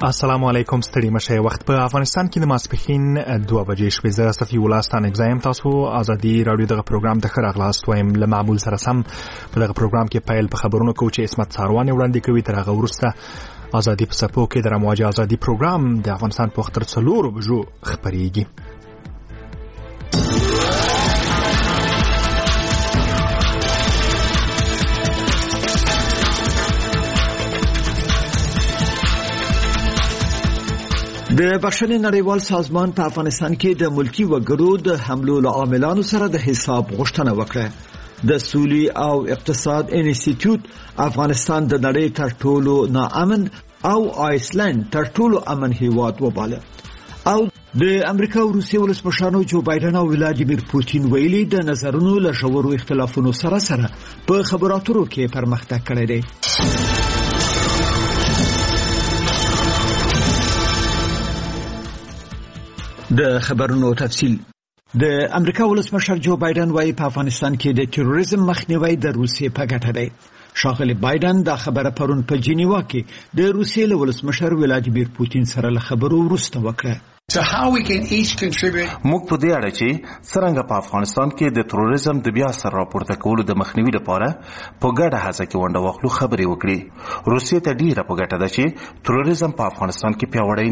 السلام علیکم ستړي مشه. وخت په افغانستان کې د ماسپښین 2 بجې شوې. زه صفي ولستان اگزایم. تاسو ازادي رادیو دغه پروګرام ته ښه راغلاست وایم. له معمول سره سم په دغه پروګرام کې پیل په خبرونو کوو چې عصمت ساروان وړاندې کوي. تر هغه وروسته ازادي په سپو کې د رمواج ازادي پروګرام د افغانستان په وخت تر 4 بجو خبريږي. د بشري نړیوال سازمان په افغانستان کې د ملکی وګړو د حملو له عاملانو سره د حساب غوښتنه وکړه. د سولې او اقتصاد انسټیټیوټ افغانستان د نړۍ تر ټولو ناامن او آیسلند تر ټولو امن هیواد وباله. او د امریکا او روسیې ولسمشرانو جو بایدن او ولادیمیر پوتین ویلي د نظرونو له ژورو اختلافونو سره په خبرو اترو کې پرمختګ کړی دی. د خبرونو تفصیل. د امریکا ولسمشر جو بایدن وايي په افغانستان کې د تروریزم مخنیوي د روسیې په ګټه دی. ښاغلی بایدن دا خبره پرون په جنیوا کې د روسیې له ولسمشر ولادیمیر پوتین سره له خبرو وروسته وکړه. موږ په دې اړه چې څنګه په افغانستان کې د تروریزم د بیا سر راپورته کولو د مخنیوي لپاره په ګډه هڅه کې ونډه واخلو خبرې وکړي. روسیې ته ډیره په ګټه ده چې تروریزم په افغانستان کې پیاوړی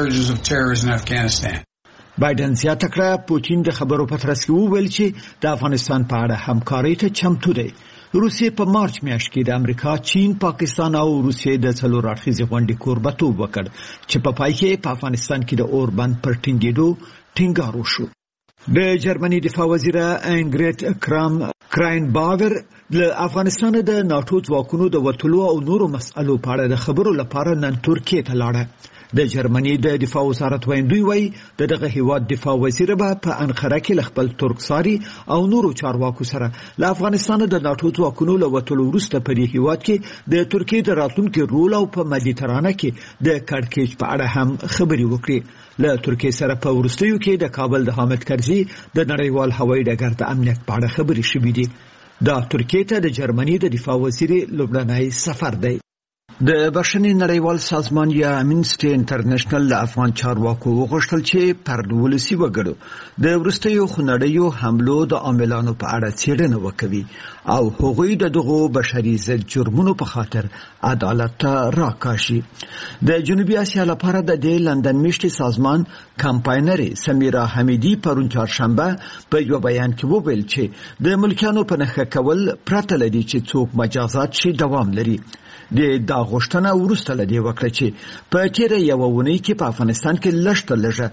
نشي. بایدن زیاته کړه پوتین د خبرو په ترڅ کې وویل چې د افغانستان په اړه همکارۍ ته چمتو دی. روسیې په مارچ میاشت کې د امریکا، چین، پاکستان او روسیې د څلور اړخیزې غونډې کوربتوب وکړ چې په پای کې په افغانستان کې د اوربند پر ټینګېدو ټینګار وشو. د جرمني دفاع وزیره انګریټ کراینباور له افغانستان د ناتو ځواکونو د وټلو او نورو مسألو په اړه د خبرو لپاره نن ترکیه ته لاړه. د جرمني د دفاع وزارت ویندوی وایي دغه هیواد دفاع وزیر به په انقره کې خپل ترکساري او نورو چارواکو سره له افغانستان د ناتو ځواکونو له وټلو وروسته په دې هیواد کې د ترکیه د راتلونکي رول او په مدیترانه کې د کړکېچ په اړه هم خبرې وکړي. له ترکیه سره په وروستیو کې د کابل د حامد کرزي د نړیوال هوایي ډګر د امنیت په اړه خبرې شوې دي. دا ترکیه ته د جرمني د دفاع وزیر لومړنی سفر دی. د بشري نړیوال سازمان یا امنسټي انټرنیشنل له افغان چارواکو وغوښتل چې پر ولسي وګړو د وروستیو خونړیو حملو د عاملانو په اړه څېړنه وکړي او هغوی دغه بشري ضد جرمونو په خاطر عدالت ته راکاشي. د جنوبي اسیا لپاره د لندن میشتي سازمان کمپاینري سمیرا حمیدی پرون چهارشنبه په یو بیان کې وویل چې د ملکانو په نښه کول پرته لدی چې څوک مجازات شي دوام لري. دا غوښتنه ورسته لدی وکړه چې په تیر یو ونی کې په افغانستان کې لږ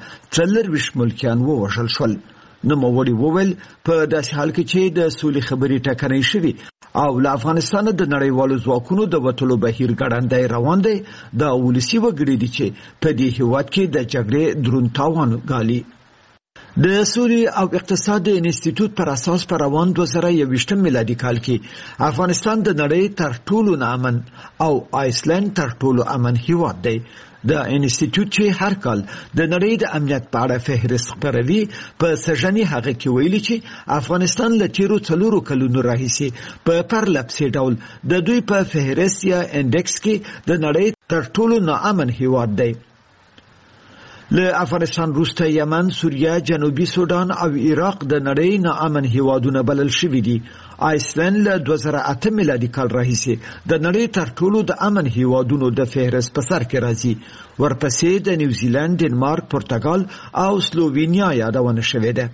40 ملکیان ووژل شول. نو موړي وویل په داسې حال کې چې د سولې خبرې ټکنۍ شوي او له افغانستان د نړیوالو ځواکونو د وټلو بهیر ګړندی روان دی، دا ولسي وګړي دي چې په دې هیواد کې د جګړې درون تاوان ګالي. د سولې او اقتصاد انسټیټیوټ پر اساس پر روان 2021 میلادي کال کې افغانستان د نړۍ تر ټولو ناامن او آیسلند تر ټولو امن هیواد دی. د انسټیټیوټ چې هر کال د نړۍ د امنیت په اړه فهرست خپروي په سژنې هغه کې ویلي چې افغانستان له تیرو 4 کلونو راهیسې په پرلپسې ډول د دوی په فهرست یا انډکس کې د نړۍ تر ټولو ناامن هیواد دی. له افغانستان وروسته یمن، سوریه، جنوبي سودان او عراق د نړۍ ناامن هیوادونه بلل شوي دي. آیسلند له 2008 میلادي کال راهیسې د نړۍ تر ټولو د امن هیوادونو د فهرست په سر کې راځي. ورپسې د نیوزیلند، ډنمارک، پرتګال او سلووینیا یادونه شوې ده.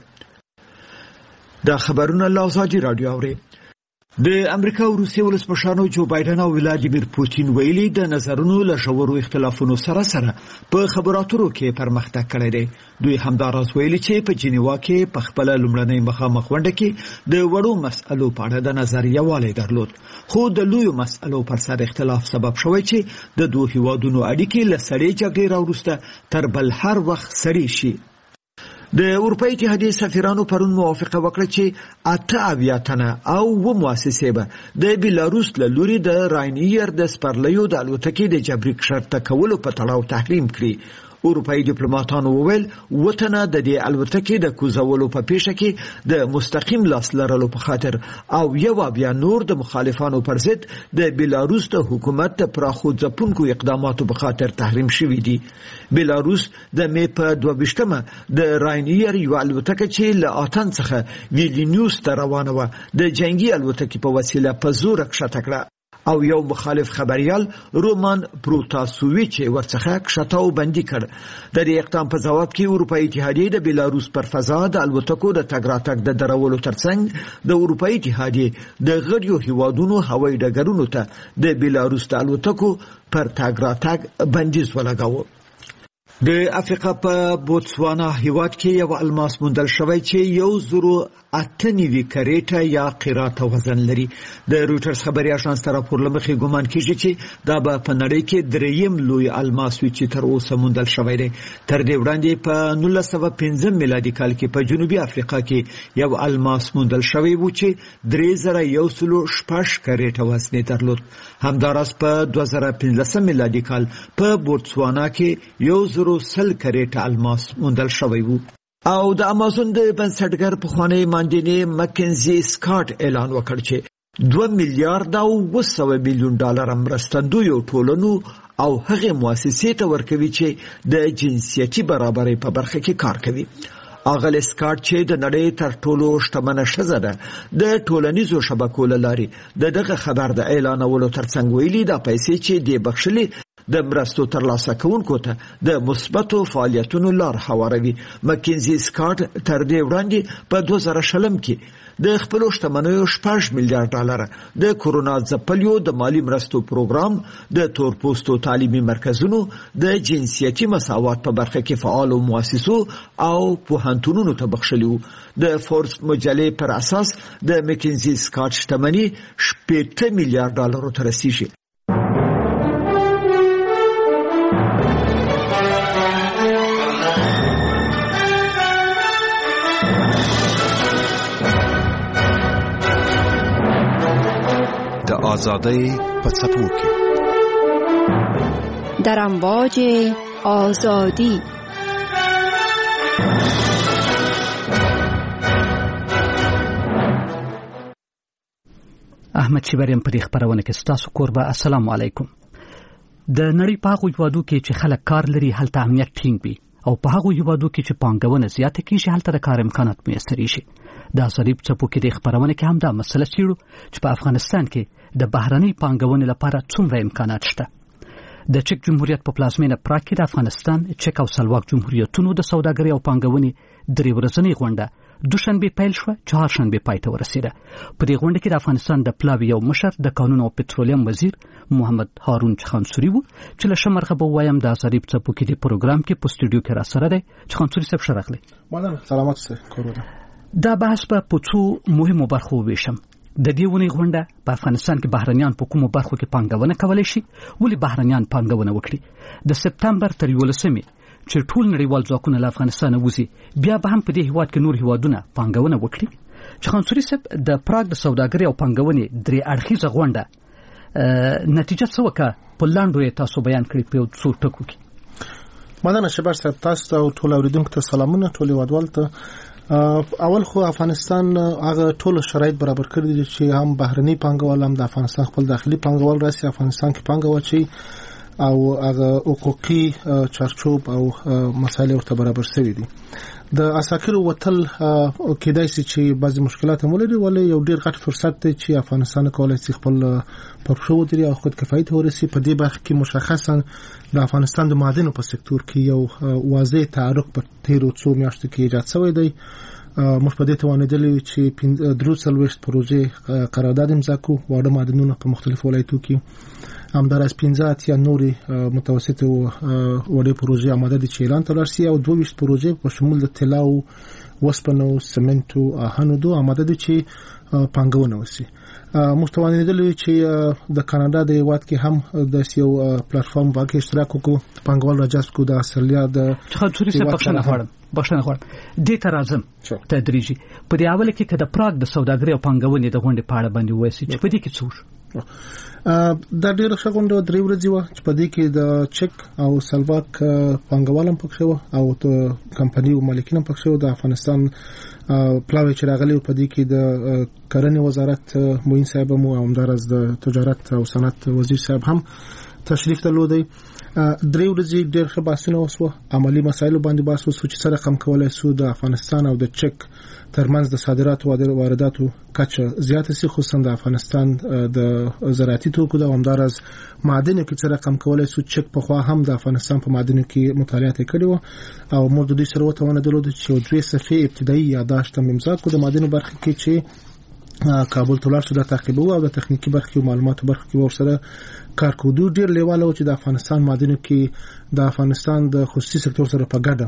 دا خبرونه له ازادي رادیو اوري. د امریکا او روسیې ولسمشرانو جو بایدن او ولادیمیر پوتین ویلي د نظرونو له ژورو اختلافونو سره په خبرو اترو کې پرمختګ کړی دی. دوی همداراز ویلي چې په جنیوا کې په خپل لومړنۍ مخامخ غونډه کې د وړو مسألو په اړه د نظر یووالی درلود، خو د لویو مسألو پر سر اختلاف سبب شوی چې د دوه هیوادونو اړیکې له سړې جګړې راوروسته تر بل هر وخت سړې شي. د اروپای اتحادیې سفیرانو پرون موافقه وکړه چې 8 تنه او و مؤسسې به د بیلاروس له لوري د راینیر د سپرلیو د الوتکې د جبري کښته کولو په تړاو تحریم کړي. اروپאי ډیپلوماټانو وویل وطنه د دې الوتکې د کوزولو په پیښه کې د مستقیم لاس لرلو په خاطر او یو بیا نور د مخالفانو پر ضد د بیلاروس د حکومت د پراخو ځپونکو اقداماتو په خاطر تحریم شوی دی. بیلاروس د مې په 22مه د راینیر یو الوتکه چې له آتن څخه ویلنیوس ته روانه و د جنگي الوتکې په وسیله په زور کښته کړه او یو مخالف خبريال رومان پروتاسوویچ ورڅخه کښته بندي کړ. د دې اقدام په جواب کې اروپאי اتحادیه د بیلاروس پر فضا د الوتکو د تګ راتګ د درولو ترڅنګ د اروپאי اتحادیه د غړیو هیوادونو هوایي ډګرونو ته د بیلاروس د الوتکو پر تګ راتګ بندیز ولګاوه. د افریقا په بوتسوانا هیواد کې یو الماس موندل شوی چې 1.8 کریټه یا قیراته وزن لري. د رويټرز خبري اژانس تر راپور لمخې ګومان کیږي چې دا به په نړۍ کې دریم لوی الماس وي چې تر اوسه موندل شوی دی. تر دې وړاندې په 1915 میلادي کال کې په جنوبي افریقا کې یو الماس موندل شوی و چې 3116 کریټه وزن درلود. همداراز په 2015 میلادي کال په بوتسوانا کې 100 کریټه الماس موندل شوی و. او د امازون د بنسټګر پخوانی ماندینی مکنزی سکاټ اعلان وکړ چې 2 میلیارډ او 200 میلیون ډالر مرستندوی ټولنو او هغه مؤسسې ته ورکوي چې د جنسیتي برابرۍ په برخه کې کار کوي. اغل سکاټ چې د نړۍ تر ټولو شتمنه ښځه ده د ټولنیزو شبکو له لارې دغه خبر د اعلانولو ترڅنګ ویلي دا پیسې چې د بخښلې د مرستو ترلاسه کوونکو ته د مثبتو فعالیتونو لار هواروي. مکنزی سکاټ تر دې وړاندې په 2020 کې د خپل شتمنیو 6 میلیارډ ډالر د کورونا ځپلیو د مالی مرستو پروګرام د تورپوستو تعلیمي مرکزونو د جنسیتي مساوات په برخه کې فعال مؤسسو او پوهنتونونو ته بخښلیو. د فوربس مجلې پر اساس د مکنزی سکاټ شتمنۍ 8 میلیارډ ډالر ته رسیږي. آزادی په څپو کې در امواج آزادی. احمد شیبریم په دې خبرونه کې ستاسو کوربه. السلام علیکم. د نړۍ په هغو هیوادو کې چې خلک کار لري هلته امنیت ټینګ وي او په هغو هیوادو کې چې پانګونه زیاته کیږي هلته د کار امکانات میسر شي. د آزادی په څپو کې د خبرونه کې هم دا مسله چیرو چې په افغانستان کې د بهرنۍ پانګونې لپاره څومره امکانات شته. د چک جمهوریت په پلازمینه پراګ کې د افغانستان، چک او سلواک جمهوریتونو د سوداګرۍ او پانګونې درې ورځنۍ غونډه دوشنبه پیل شو، چهارشنبه پای ته ورسیده. په دې غونډه کې د افغانستان د پلاوی یو مشر د قانون او پټرولیم وزیر محمد هارون چخانسوري وو چې له شمرغه وایم د آزادی په څپو کې د پروګرام کې په سټوډیو کې را سره دی. چخانسوري صاحب شرغلی. سلامات سه کورونا. دا بحث په څو مهمو برخو ویشم. د دې ونې غونډه په افغانستان کې بهرنیان په کومو برخو کې پانګونه کولای شي، ولې بهرنیان پانګونه وکړي. د سپتمبر تر 11 چې ټول نړیوال ځواکونه له افغانستان وځي بیا به هم په دې هیواد کې نور هیوادونه پانګونه وکړي. چخانسوري صاحب د پراګ د سوداګرۍ او پانګونې درې اړخیزه غونډه نتیجه څه وکړه په لاندو یې تاسو بیان کړی په څو ټکو کې. مننه شبر صاحب. تاسو او ټول اوریدونکو ته سلامونه. ټول هیوادوال ته اول خو افغانستان هغه ټول شرایط برابر کړی دي چې هم بهرني پانګوال هم د افغانستان خپل داخلي پانګوال راسي افغانستان کې پانګه واچي او هغه حقوقي چارچوب او مسایل ورته برابر شوی دي. د اساکر وتل کېدای شي چې بعضی مشکلات هم ولري، ولې یو ډیر غټ فرصت دی چې افغانستان کولای شي خپل پرشو ودري او خود کفایت ورسي. په دې برخه کې مشخصا د افغانستان د معادنو په سکتور کې یو واضح تعرق په تیرو څو میاشتو کې ایجاد شوی دی. موږ په دې توانیدلې چې 3 پروژې قرارداد امضا کړو، واړه معدنونه په مختلفو ولایتو کې. همداراز 15 یا نوري متوسط او وړې پروژې آماده دي چې اعلان تلل شي او 22 پروژې په شمول د طلا او وسپنو، سمنټو، آهنو دو آماده دي چې پانګونه وشي. مستوانیدل چې د کاناډا د هیواد کې هم د یو پلیټفارم باندې اشتراک وکړو، پانګوال راجست کو د استرالیا د خاطري څخه بښنه غواړم د ترازم تدریجي په دی اول کې کده پراګ د سوداګرۍ او پانګونې د غونډې په اړه باندې وایي چې په دې کې څه دا ډیره ښه غونډه 3 ورځې و چې په دې کې د چک او سلواک پانګوالم پکښې و او د کمپنیو مالکین پکښې و. د افغانستان پلاوی چې راغلی په دې کې د کرنې وزارت موین صاحب مو او همدارس د تجارت او صنعت وزیر صاحب هم تشریف درلودی. 3 ورځې ډېر ښه بحثونه وشو، عملی مسایلو باندې بحث وشو چې سره کم کولای شو د افغانستان او د چک ترمنځ د صادراتو او وارداتو کچه زیاته سي، خصوصا د افغانستان د زراعتي توکو د همدارس معادنو کې سره کم کولای شو. چک په خوا هم د افغانستان په معادنو کې مطالعات کړي وو او موږ د دې سره وتاونه درلود چې 2 صفحې ابتدایي یاداشت امضا کړو د معادنو برخه کې چې کابل تولار شو د تعقیب او د تخنیکی برخه او معلوماتو برخه کې ورسره کار کوو. ډیر لیواله و چې د افغانستان معادنو کې د افغانستان د خصوصي سکتور سره په ګډه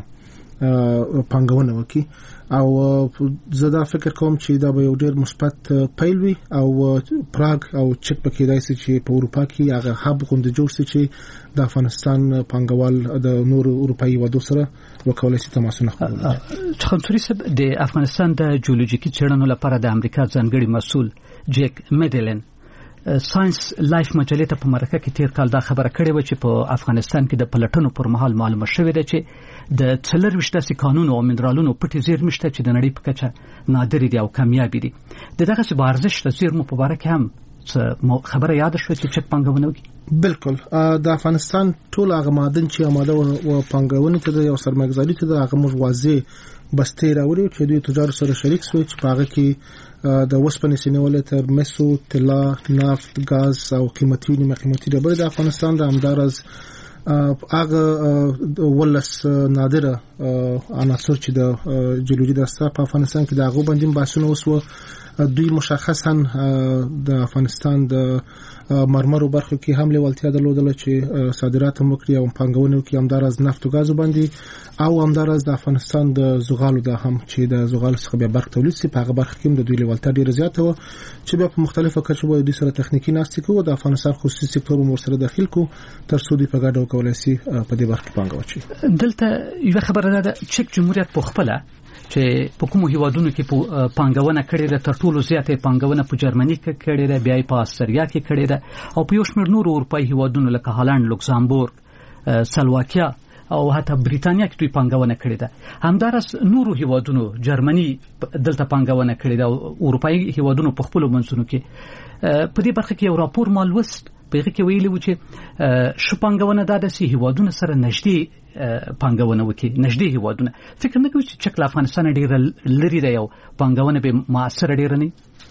پانګونه وکړي او زه دا فکر کوم چې دا به یو ډیر مثبت پیل وي او پراګ او چک پکې دایسي چې په اروپا کې هغه هب غونډه جوړ شي چې د افغانستان پانګوال د نور اروپایي ودو سره وکولای شي تماسونه خپل. څنګه د افغانستان د جیولوژیکي څېړنو لپاره د امریکا ځانګړي مسؤل جیک میډلن ساينس لایف مجلې ته په مرکه کې تیر کال دا خبره کړې و چې په افغانستان کې د پلټنو پر مهال معلومه شوې ده چې د 24 داسې کانونو او منرالونو پټې زیرمې شته چې د نړۍ په کچه نادر دي او کمیابې دي. دغه څه بارزش د زیرمو په اړه کې هم خبره یاد شوه چې چک پانګونه وکړي. بالکل د افغانستان ټول هغه معدن چې آماده او پانګونه ته د یو سرمایه‌ګذاري ته د هغه موازی بستې راوړي چې دوی تجار سره شریک شوي چې په هغه کې د وسپنې سینولې تر مسو، طلا، نفت، غاز او قیمتي نیمه قیمتي ډبرې د افغانستان د همدارز هغه ولس نادره عناصر چې د جیولوژي د اساس په افغانستان کې د هغه باندې بحثونه وسو. دوی مشخصا د افغانستان د مرمرو برخو کې هم لیوالتیا درلودله چې صادرات هم وکړي او پانګونه وکړي، همدارز نفت او غاز باندې او همدارز د افغانستان د زغالو د هم چې د زغالو څخه بیا برق تولید سي په هغه برخه کې د دوی لیوالتیا ډیره زیاته و چې بیا په مختلفو کچو باندې د سره تخنیکی ناستې کوو. د افغانستان خصوصي سکتور مو سره داخل کو تر څو دوی په ګډه وکولای شي په دې برخه کې پانګونه وکړي. دلته یو خبره ده چک جمهوریت په خپل چې په کومو هیوادونو کې پانګونه کړې ده، تر ټولو زیاته پانګونه په جرمني کې کړې ده، بیا په استرالیا کې کړې ده او په یو شمېر نورو اروپایي هیوادونو لکه هالند، لوکزامبورګ، سلواکیا او حتی بریتانیا کې دوی پانګونه کړې ده. همدارس نورو هیوادونو جرمني دلته پانګونه کړې ده او اروپایي هیوادونو په خپل منځونو کې په دې برخه کې یو راپور مالوست په هغه کې ویلي و چې شو پانګونه د سي هیوادونو سره نږدې پانګونه وکړي، نږدې هیوادونه. فکر نه کوي چې چک افغانستان ډیر لري دی او پانګونه به موثر ډیر نه.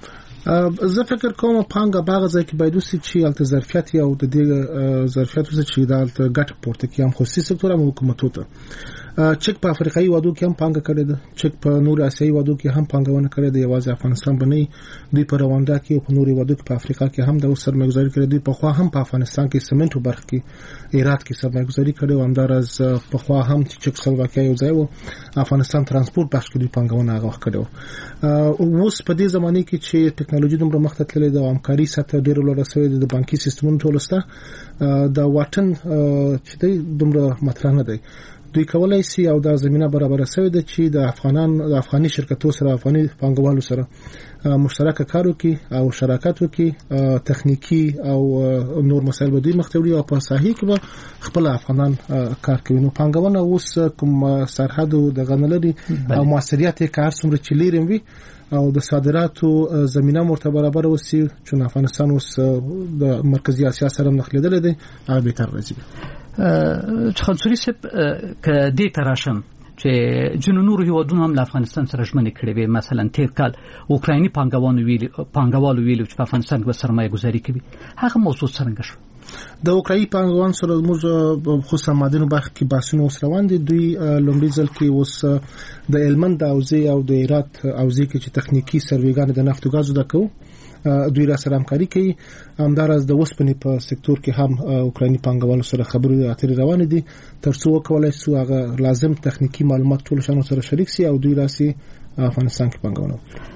زه فکر کوم پانګه باغ ځای کې باید وسي چې الته ظرفیت او د دې ظرفیت چې د الته ګټه پورته کې هم خصوصي سکتور او حکومتو ته چک په افریقایي وادو کې هم پانګه کړې ده، چک په نور آسیایي وادو کې هم پانګونه کړې ده. یوازې افغانستان باندې دوی په رواندا کې او په نوري وادو کې په افریقا کې هم د سرمایه‌ګذاري کړې دي. په خوا هم په افغانستان کې سمنټو برخه کې ایرات کې سرمایه‌ګذاري کړې او همدارز په خوا هم چې چک سلواکیا یو ځای و افغانستان ترانسپورت بخش کې دوی پانګونه هغه کړې و. اوس په دې زمانه کې چې ټکنالوژي دومره مخته تللې ده او همکاري سطح ډېر لوړه شوې ده، د بانکي سیستمونو ټولسته د واټن چې دومره مطرح نه دی. دوی کولای شي او دا زمينه برابر شوې ده چې د افغاني شرکتو سره افغاني پانګوالو سره مشترک کار وکړي او شراکت وکړي، تخنیکی او نور مسایل به دوی مختوي او په ساحې کې به خپل افغانان کار کوي. نو پانګونه اوس کوم سرحد د غنلري او موثریت کار څومره چلیرم وي او د صادراتو زمينه مرتبه برابر وسی چې افغانستان اوس د مرکزی اسیا سره نخلیدل دي هغه به تر راځي. خانسوري سپ ک دې تراشم چې جنونور هیوادونو هم له افغانستان سره ژمنې کړې وي. مثلا تیر کال اوکرایني پانګوالو ویلي چې په افغانستان کې سرمایه گذاري کوي. هغه موضوع څنګه شو؟ د اوکرایني پانګوالو سره موږ خصوصا مادنو برخه کې بحثونه اوس روان دي. دوی لومړي ځل کې اوس د هلمند حوزې او د هرات حوزې کې چې تخنیکی سروېګان د نفت او غازو د کوي دوی را سره همکاري کوي. همدارس د وسپنې په سکتور کې هم اوکرایني پانګوالو سره خبرې اترې روان دي ترڅو وکولای شي هغه لازم تخنیکی معلومات ټول شانو سره شریک شي او دوی راسي افغانستان کې پانګونه وکړي.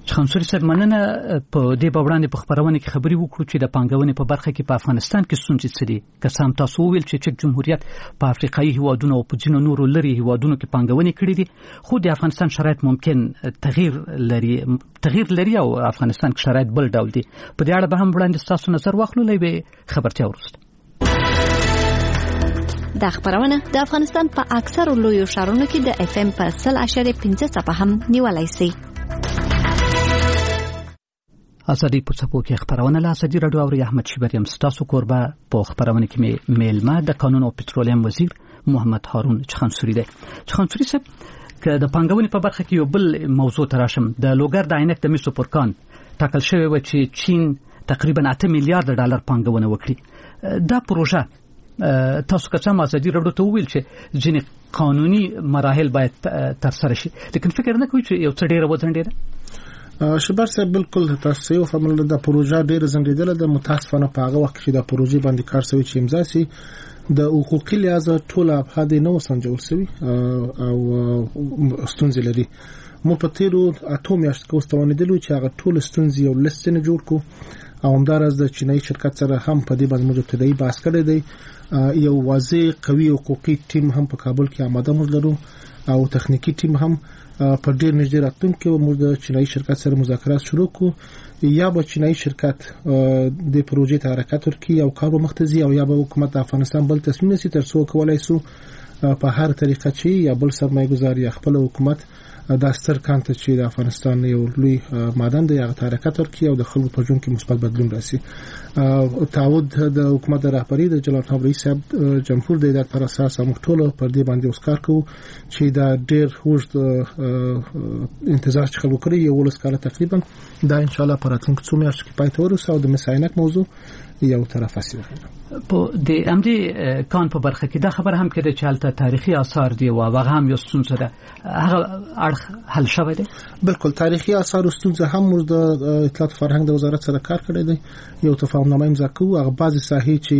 خانسوري صاحب مننه په دې بابړانې په خبرونه کې خبري وکړو چې د پانګونې په برخه کې په افغانستان کې ستونزې څه دي که سم تاسو ویل چې چک جمهوریت په افریقایي هیوادونو او په ځینو نورو لري هیوادونو کې پانګونې کړې دي خو د افغانستان شرایط ممکن تغییر لري او افغانستان کې شرایط بل ډول دي په دې اړه به هم وړاندې تاسو نظر واخلو لوي خبرتیا ورسته دا خبرونه د افغانستان په اکثر لویو ښارونو کې د اف ام په 0.5 هم نیولای شي ازادي په څپو کې خبرونه له ازادي رادیو او احمد شیبریم ستاسو کوربه په خبرونه کې میلمه د قانون او پټرولیم وزیر محمد هارون چخانسوري دی چخانسوري صاحب که د پانګونې په برخه کې یو بل موضوع تراشم د لوګر د عینک د میسو پرکان ټاکل شوی و چې چین تقریبا 8 میلیارډ ډالر پانګونه وکړي دا پروژه تاسو که څنګه ازادي رادیو ته ویل چې ځینې قانوني مراحل باید تر سره شي لیکن فکر نه کوي چې یو څه ډیره وځنډیده شبر صاحب بالکل تاسو یو فهمل د پروژه ډیر زنګیدل د متاسفانه په هغه وخت چې د پروژې باندې کار شوی چې امضا سي د حقوقي لحاظ ټول ابعاد نه وسنجول شوی او ستونزې لري مو په تیرو اټوم یاشت کوستونه دلو چې هغه ټول ستونزې یو لسته جوړ کو او همدارس د چینایي شرکت سره هم په دې باندې مجبورتي بحث کړی دی یو واضح قوي حقوقي ټیم هم په کابل کې آماده موږ لرو او تخنیکی ټیم هم په ډیر نږدې راتلونکي موږ د چینایي شرکت سره مذاکرات شروع کو یا به چینایي شرکت د پروژې ته حرکت ورکړي او کار مختزي او یا به حکومت افغانستان بل تصمیم نسی تر څو کولای سو په هر طریقه چې یا بل سرمایه‌ګذار یا خپل حکومت د ستر کانت چې د افغانستان یو لوی معدن دی هغه حرکت ورکړي او د خلکو په ژوند کې مثبت بدلون راسي تعهد د حکومت رهبری د جلال خان رئیس صاحب جمهور د ادارې پر اساس موږ ټول پر دې باندې اوسکار کوو چې دا ډېر وخت انتظار چې خلکو کړی یو ولسکاله تقریبا دا ان شاء الله پر راتلونکي څو میاشتو کې پای ته ورسېږي او د مساینک موضوع یو طرف اسی په د امدی کان په برخه کې دا خبر هم کړي چې حالت تاریخي آثار دی او هغه هم یو ستونزه ده هغه اړه حل شوی دی بالکل تاریخي آثار ستونزه هم موږ د اطلاعات فرهنګ د وزارت سره کار کړی دی یو تفاهمنامه امضا کوو هغه بعضی ساحې چې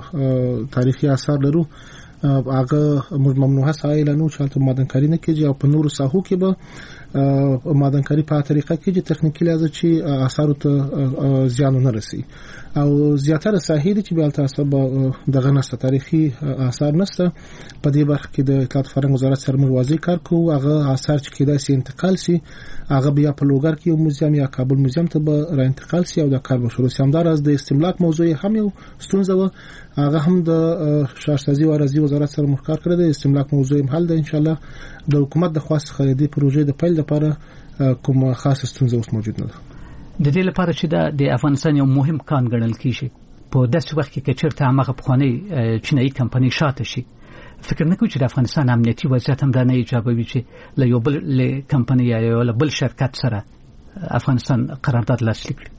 تاریخي آثار لرو هغه موږ ممنوعه ساحه اعلانو چې حالت معدنکاری نه کیږي او په نورو ساحو کې به معدنکاری په طریقه کې چې تخنیکی لازم چې آثار ته زیان نه رسي او زیاتره ساحې چې بیا تاسو دغه نسته تاریخي آثار نسته په دې برخه کې د اطلاعات فرهنګ وزارت سره موږ واضح کار کوو هغه آثار چې کېدای شي انتقال شي هغه بیا په لوګر کې یو موزیم یا کابل موزیم ته به را انتقال شي او د کار به شروع شي همدارس د استملاک موضوع هم یو ستونزه و هغه هم د شهرسازي او ارضي وزارت سره مخکار کړی د استملاک موضوع هم حل ده ان شاء الله د حکومت د خاص خریدي پروژې د پیل لپاره کوم خاص ستونزه اوس موجود نه ده د دې لپاره چې د افغانستان یو مهم کان ګڼل کیږي په داسې وخت کې چې چیرته هغه پخوانی چینایي کمپنۍ شاته شي فکر نه کوي چې د افغانستان امنیتي وضعیت هم دا نه ایجابوي چې له یو بل کمپنۍ یا یو بل شرکت سره افغانستان قرارداد لاسلیک کړي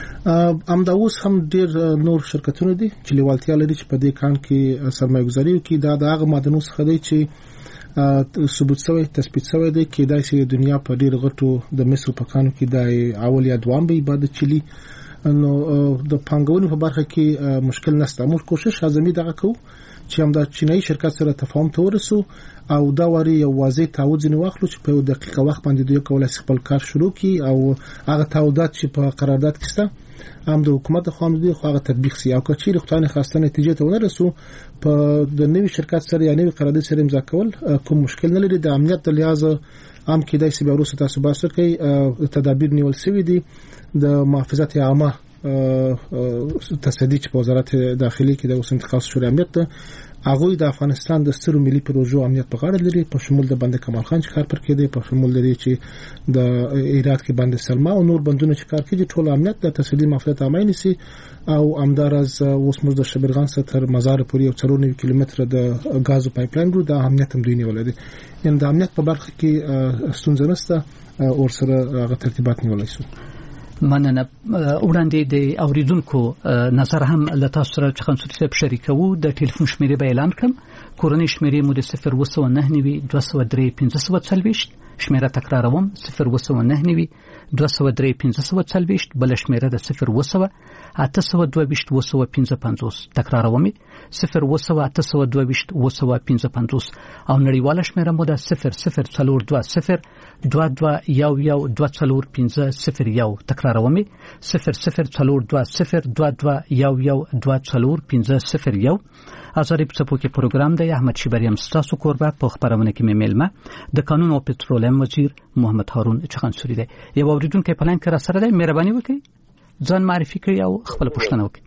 امدا اوس هم ډیر نور شرکتونه دي چې لیوالتیا لري چې په دې کان کې سرمایه‌ګذاري وکړي دا دغه معدنونو څخه دی چې ثبوت شوی تثبیت شوی دی چې دای چې دنیا په ډیر غټو د مصر په کانو کې د اول یا دوام به عبادت چلی نو د پنګونې په برخه کې مشکل نشته موږ کوشش لازمي دغه کوو چې هم د چینایي شرکت سره تفاهم ته ورسو او دا وری یو واضح تعهد ځنی واخلو چې په یو دقیقه وخت باندې دوی کولای شي خپل کار شروع کړي او هغه تعهدات چې په قرارداد کې شته هم د حکومت خو هم هغه تطبیق شي او کچې خدای خواسته نتیجه ته ورسو په د نوي شرکت سره یا نوي قرارداد سره امضا کول کوم مشکل نه لري د امنیت د لحاظ هم کېدای شي به وروسته تاسو باسه کوي تدابیر نیول شوی دي د محافظت عامه تصدیق په وزارت داخلي کې د اوسنۍ خاص شورا امنیت هغه د افغانستان د سترو ملي پروژو امنیت په غاړه لري په شمول د بند کمال خان چې کار پر کې دی په شمول لري چې د ایرات کې بند سلما او نور بندونه چې کار کوي ټول امنیت د تصدیق محافظت عامه نسی او امدارز اوس موږ د شبرغان څخه تر مزار پورې 4 کیلومتر د غازو پایپلاین ګرو د امنیت هم دوی نیولې دي ان د امنیت په برخه کې ستونزه نشته او سره هغه ترتیبات نیولای شو مننه وړاندې د اوریدونکو نظر هم له تاسو سره چې خنصوري صاحب شریکو د ټلیفون شمیرې به اعلان کړم کورنۍ شمیرې مو د 0299203 1540 شمیره تکراروم 029 203 1540 بل شمیره د 0 822 تکراروم 0 822 او نړیواله شمیره مو د 0042 2211 تکراروم 0042 ازاري په کې پروګرام دی. احمد شیبریم ستاسو کوربه په خبرونه کې میلمه د قانون او پټرولیم وزیر محمد هارون چخانسوري دی. یو اوریدونکو په لاین کې را سره دی، مهرباني وکړئ ځان معرفي کړئ او خپل پوښتنه وکړئ.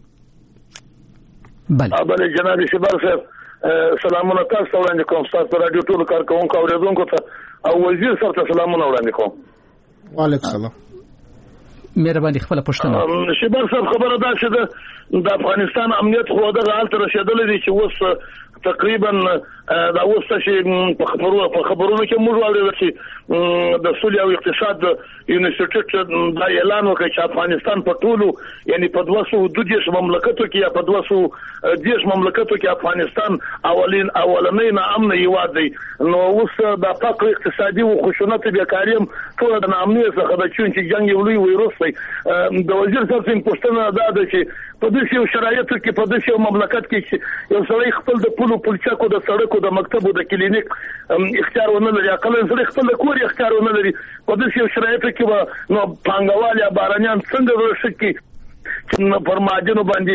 بله جناب شیبر صاحب سلامونه تاسو ته وړاندې کوم، تاسو رادیو ټول کارکونکو او اوریدونکو ته او وزیر صاحب ته سلامونه وړاندې کوم. وعلیکم السلام. مهرباني خپل پوښتنه. شیبر صاحب خبره ده چې د افغانستان امنیت خو دغه حالت رسیدلی دی چې اوس تقریبا دا اوس چې په خبرونو کې موږ واورېدل چې د صلح او اقتصاد یونیورسيټي دا اعلان وکړ چې افغانستان په ټولو یعنی په 210 مملکتو کې یا په 210 مملکتو کې افغانستان اولنۍ ناامن هیواد دی. نو اوس د فقر اقتصادي او خشونت بیکاریم ټول د ناامنۍ څخه د چې جنگ یو لوی وایروس دی. د وزیر صاحب څنګه پوښتنه ده چې په دې شرایطو کې په دې مملکت کې یو سړی خپل د پلچکو د سړکو د مکتبو د کلینیک اختیار ونه لري، اقل سړی خپل د کور اختیار ونه لري. په دې شرایطو کې نو پانګوال یا بارانیان څنګه ورشي چې پر ماجنو باندې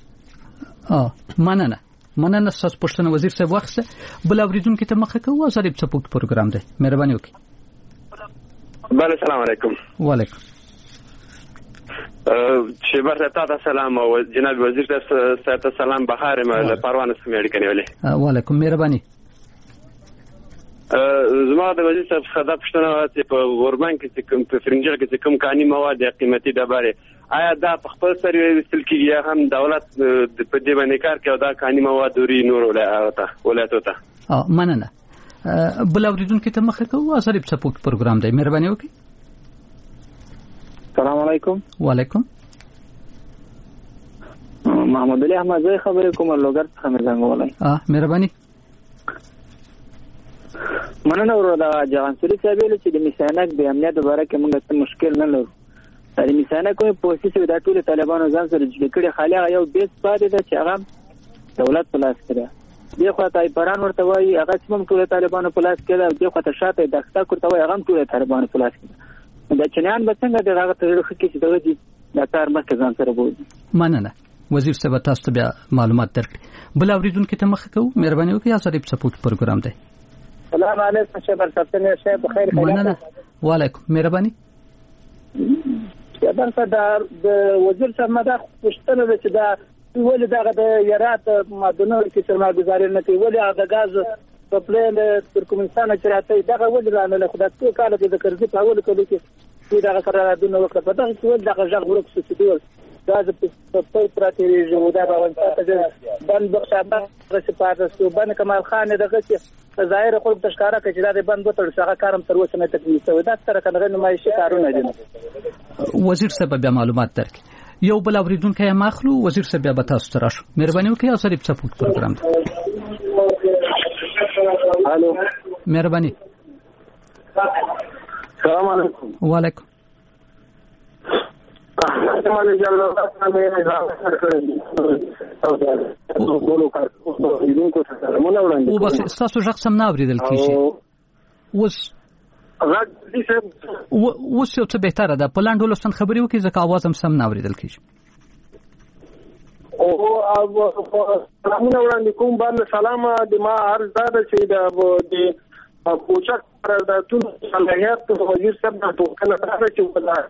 مننه تاسو پوښتنه وزیر صاحب وخت بل اوریدونکو ته مخه کوو. ظریف سپورت پروګرام دی، مهرباني وکړئ. بله السلام علیکم. وعلیکم شیبر صاحب ته سلام او جناب وزیر صاحب ته سلام. بخیر له پروانه سمې اړیکې نیولې. وعلیکم مهرباني. زما د وزیر صاحب خدا پښتنه چې په غوربان کې کوم په فرنجر کې کوم کاني مواد قیمتي ډبره آیا دا په خپل سر وستل کېږي هم دولت په دې باندې کار کوي دا کاني مواد وري نور ولایتو ته. مننه. بل اوریدونکو ته مخه کوو. ظریف سپورت پروګرام دی، مهرباني وکړئ. السلام علیکم. وعلیکم. محمد علي احمد زه خبرې کوم لوګر څخه مې زنګ ولای. مهرباني. مننه ورته جهانسوري صاحب ویل چې د میثانک د امنیت لپاره کې موږ څه مشکل نه لرو. د میثانک کوم پروسس د ټول طالبانو ځان سره جوړ کړي خالي یو بیس پاتې ده چې هغه دولت په لاس کې ده. دغه طالبان ورته وایي هغه چې موږ ټول طالبانو په لاس کې ده، دغه ته شاته دښته کوته وایي هغه ټول طالبانو په لاس کې ده. د چنان به څنګه دغه تاریخ کې چې دغه دي د کار مخکې ځان سره بوزي. مننه. وزیر صاحب تاسو ته بیا معلومات درکړي. بل اوریدونکو ته مخه کوو. مهرباني وکړئ. ظریف سپورت پروګرام دی. السلام علیکم شیبر صاحب ته بخیر. مننه. وعلیکم مهرباني. شیبر صاحب د وزیر صاحب مده پوښتنه ده چې دا ولې دغه د یارات مادونو کې سرمایه‌ګذاري نه کوي، ولې هغه غاز په پلان ترکمنستان چې راځي دغه ولې رانه خدای ته کاله د کرزي په اول کې چې دغه قراردادونه وکړه په دغه کې ولې دغه ځغ ورک څه دی غاز په پراتېری جوړه باندې ته بند بخښه رسپارسو باندې کمال خان دغه چې ظاهر خلک تشکاره کوي چې دا بند وتر څنګه کارم تر اوسه نه تکمیل شوی. دا سره کنه نمایشي کارونه دي. وزیر صاحب بیا معلومات درکړي. یو بل اوریدونکو یې ماخلو. وزیر صاحب بیا تاسو ته راشو. مهرباني وکړئ. ظریف سپورت پروګرام دی. الو مهرباني. السلام علیکم. وعلیکم. او بس تاسو ځخ سم نه اوریدل کیږي. اوس یو څه بهتره ده په لاندې لوستن خبرې وکړي ځکه आवाज هم سم نه اوریدل کیږي. او سلامونه وړاندې کوم. باندې سلام د ما عرض ده چې د پوچک قراردادونو صلاحیت وزیر صاحب نه ټوکل راځي چې ولا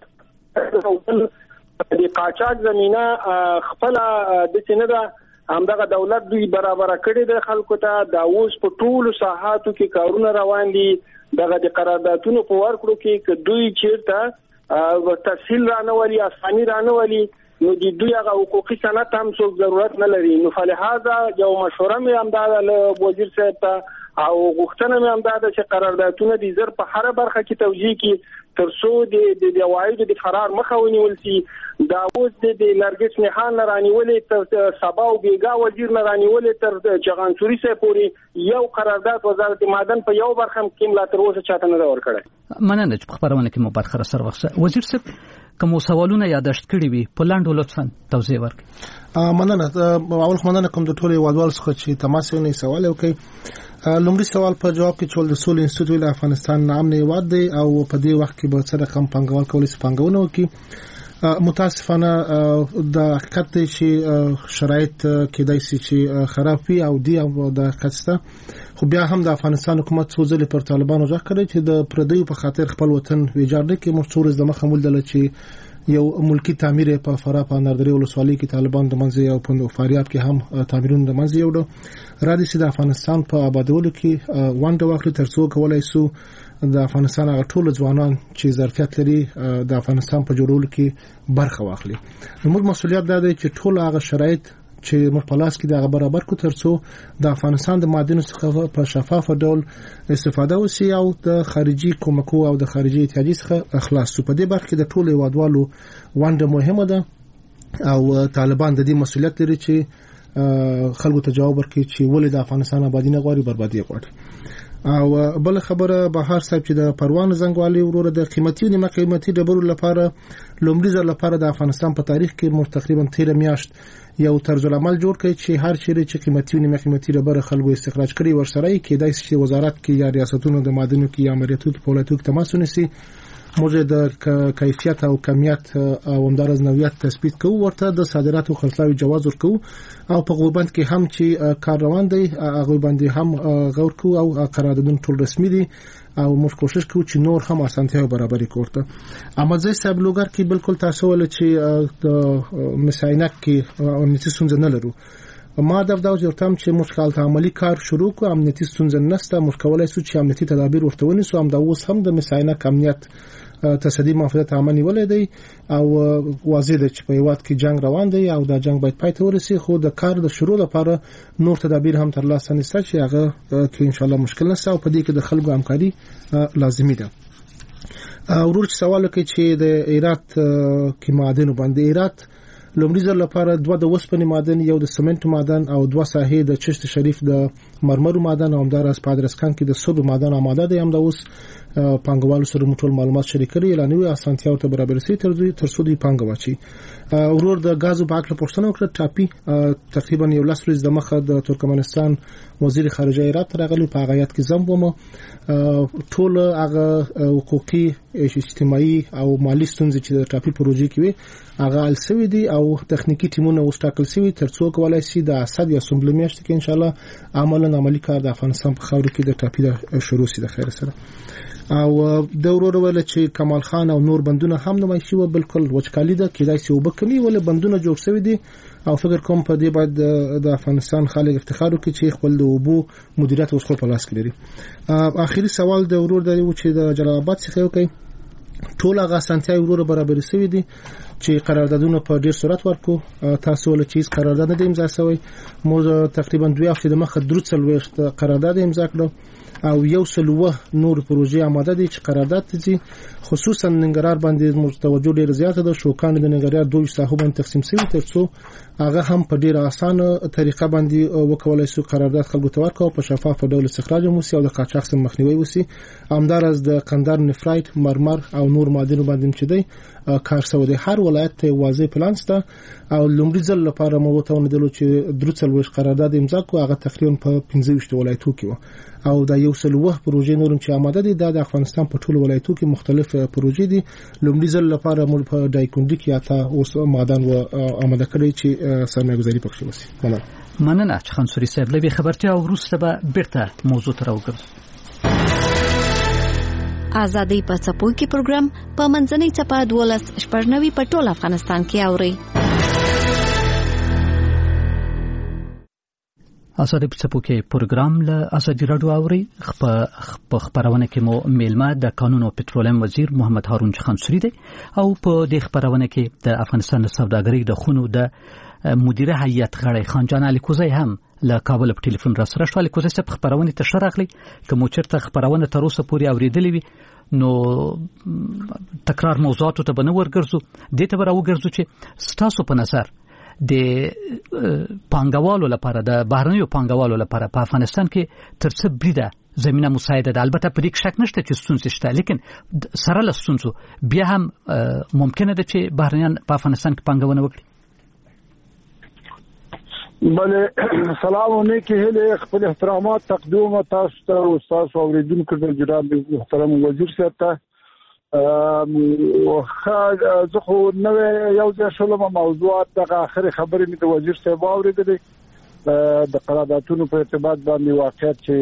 د قاچاق زمينه خپل د سینده همدغه دولت دوی برابر کړی د خلکو ته د اوس په ټولو ساحاتو کې کارونه روان دي. دغه د قراردادونو په ورکړو کې دوی چیرته تفصیل رانهولي اساني رانهولي نو د دوی هغه حقوقي سند هم څوک ضرورت نه لري. نو فلهذا یو مشوره مې همدا له وزیر صاحب ته او غوښتنه مې همدا ده چې قراردادونه د زر په هر برخه کې توجیه کی ترڅو د عوایدو د فرار مخه ونیول شي. دا اوس د نرګس نهان رانیولې تر سبا او بیګا وزیر رانیولې تر چغانسوري سره پورې یو قرارداد وزارت معدن په یو برخه کې لا تر اوسه چاته نه ورکړی. مننه چې په خبرونه کې مو برخه سره وخت وزیر صاحب کوم سوالونه یاداشت کړی وي په لاندو لطفا توضیح ورکړئ. مننه. اول خو مننه کوم د ټولو هیوادوالو څخه چې تماس یې نه سوال وکړي. لومړی سوال په جواب کې چې د سولې انسټیټیوټ د افغانستان نام نه هیواد دی او په دې وخت کې به څه رقم پانګوال کولی شي پانګونه وکړي. متاسفانه د حقیقت دی چې شرایط کېدای شي چې خراب وي او دی او د حقیقت خو بیا هم د افغانستان حکومت څو ځله پر طالبانو ځکه کړی چې د پردیو په خاطر خپل وطن ویجاړ نه کړي. موږ څو ورځې دمخه مولدل چې یو ملکی تعمیر په فراه په نردري ولسوالۍ کې طالبان د منځي او په فاریاب کې هم تعمیرونه د منځي یوړو. را دي چې د افغانستان په آبادولو کې ونډه واخلي ترڅو کولای شو د افغانستان هغه ټول ځوانان چې ظرفیت لري د افغانستان په جوړولو کې برخه واخلي. موږ مسؤلیت دا دی چې ټول هغه شرایط چې موږ په لاس کې د برابر کو ترڅو د افغانستان د معادنو څخه په شفاف ډول استفاده وشي او د خارجي کومکو او د خارجي اتحادیې څخه خلاص شو. په دې برخه کې د ټولو هیوادوالو ونډه مهمه ده او طالبان د دې مسؤلیت لري چې خلکو ته جواب ورکړي چې ولې د افغانستان آبادی نه غواړي بربادي غواړي. او بل خبره بهار صاحب چې د پروان زنګوالي وروره د قیمتي او نیمه قیمتي ډبرو لپاره لومړي ځل لپاره د افغانستان په تاریخ کې تقریبا 13 میاشت یو طرز العمل جوړ کړي چې هر چیرې چې قیمتي او نیمه قیمتي ډبره خلکو استخراج کړي ورسره کې دای چې وزارت کې یا ریاستونو د معدنونو کې یا امریاتو کې په ولایتو کې تماس ونیسي. موږ د کیفیت او کمیت او همدارز نوعیت تثبیت کوو ورته د صادراتو خرڅلاوي جواز ورکو او په غوبند کې هم چې کار روان دی هغه باندې هم غور کوو او قراردادونه ټول رسمي دي او موږ کوشش کوو چې نور هم اسانتیاوي برابرې کوړو. احمدزی صاحب لوګر کې بالکل تاسو ول چې د مساینک کې امنیتي ستونزې نه لرو. ما د داو ورتم چې مشکل عملی کار شروع کو امنیتي ستونزې نشته. موږ کولای شو چې امنیتي تدابیر ورته ونیسو. هم د اوس هم د مساینک امنیت تصدی محافظت عامه نیولې دی او واضح ده چې په هیواد کې جنگ روان دی او دا جنگ باید پای ته ورسي. خو د کار د شروع لپاره نور تدابیر هم تر لاسه نشته چې هغه کې ان شاء الله مشکل نشته او په دې کې د خلکو همکاري لازمي ده. ورور چې سوال کوي چې د ایرات کې معادن باندې ایرات لومړي ځل لپاره دوه د وسپنې معدن یو د سمنټ معدن او دوه ساحې د چشت شریف د مرمرو معدن او همدارس پادرسکان کې د سودو معدن آماده دي. هم د اوس پانګوالو سره ټول معلومات شریک کړي اعلانوي اسانتیاو ته برابر سي تر سودي پانګ واچي. ورور د غازو باکله پښتنه وکړه ټاپي تقریبا یو لاس ورځ د مخه د ترکمنستان وزیر خارجه ایرات راغلی په غایت کې زموږ ټول هغه حقوقي اجتماعي او مالی ستونزې چې د ټاپي پروژې کې وي هغه السوي دي او تخنیکی ټیمونه وستاکل شوی ترڅو کولای شي د اسد یا سمبل میاشت کې ان شاء الله عملی کار د افغانستان په خاور کې د ټاپي د شروع سي د خیر سره. او د ورور ول چې کمال خان او نور بندونه هم نمایشي و بالکل وچکالي ده کېدای شي وبکمي ول بندونه جوړ شوی دي او فکر کوم په دې باید د افغانستان خلک افتخار وکړي چې خپل د وبو مدیریت اوس خپل په لاس کې لري. اخیری سوال د ورور دی چې د جلال آباد څخه وکړي ټول هغه سنتي ورور برابر شوی دي چې قراردادونه په ډیر سرعت ورکو. تاسو ول چې قرارداد نه امضا شوی موږ تقریبا 2 هفته د مخه درڅلويشت قرارداد امضا کړو او یو سلوه نور پروژې آماده دي چې قرارداد دي. خصوصا ننګرهار باندې متوجه ډیر زیاته ده. شوکان د ننګرهار دوی ساحو باندې تقسیم شوی ترڅو هغه هم په ډیر اسانه طریقه باندې وکولای شي قرارداد خلکو ته ورکړي په شفاف ډول استخراج موسی او د قاچاق سم مخنیوي وسی. همدار از د قندار نفرایت مرمر او نور معدنونو باندې چې دی کار سو دی. هر ولایت ته واضح پلان شته او لومړي ځل لپاره مو ته وندلو چې درڅلوش قرارداد امضا کو هغه تقریبا په 15 ولایتو کې و او دا یو سلوه پروژې نورم چې آماده دي د افغانستان په ټولو ولایتو کې مختلف پروژې دي. لومړي ځل لپاره موږ په دایکندي کې اته اوس معدن و آماده کړی چې سرمایه‌گذاري پکې وشي. مننه چې خنسوري صاحب لوي خبرتیا وروسته به بیرته موضوع ته راوګرځو. ازادي په څپو کې پروګرام په منځنۍ چپه 12 په ټول افغانستان کې اوري. ازادي په څپو کې پروګرام له ازادي رادیو اوري. په خبرونه کې مو میلمه د قانون او پټرولیم وزیر محمد هارون خنسوري دی او په دې خبرونه کې د افغانستان د سوداګرۍ د خونو د مدیره هیئت غړی خان جان علي کوزی هم له کابل په ټلیفون را سره شو. الکوزي صاحب خبرونه ته شرغلی کوم چرته خبرونه تر اوسه پورې اوریدلې وي نو تکرار موضوعات ته بنو ورګرځو د ته برا وګرځو چې ستاسو په نظر د پانګوالو لپاره د بهرنیو پانګوالو لپاره په افغانستان کې تر څه بریده زمينه مساعده ده. البته په دې کې شک نشته چې ستونزې شته لیکن سره له ستونزو بیا هم ممکنه ده چې بهرنیان په افغانستان کې پانګونه وکړي. بله سلام علیکم هله خپل احترامات تقدیم تاسو ته او تاسو اوریدونکو ته جناب محترم وزیر صاحب ته زه خو نو یو ځل شلم موضوعات د اخر خبرې مې د وزیر صاحب اوریدلې د قراردادونو په ارتباط باندې واقعیت چې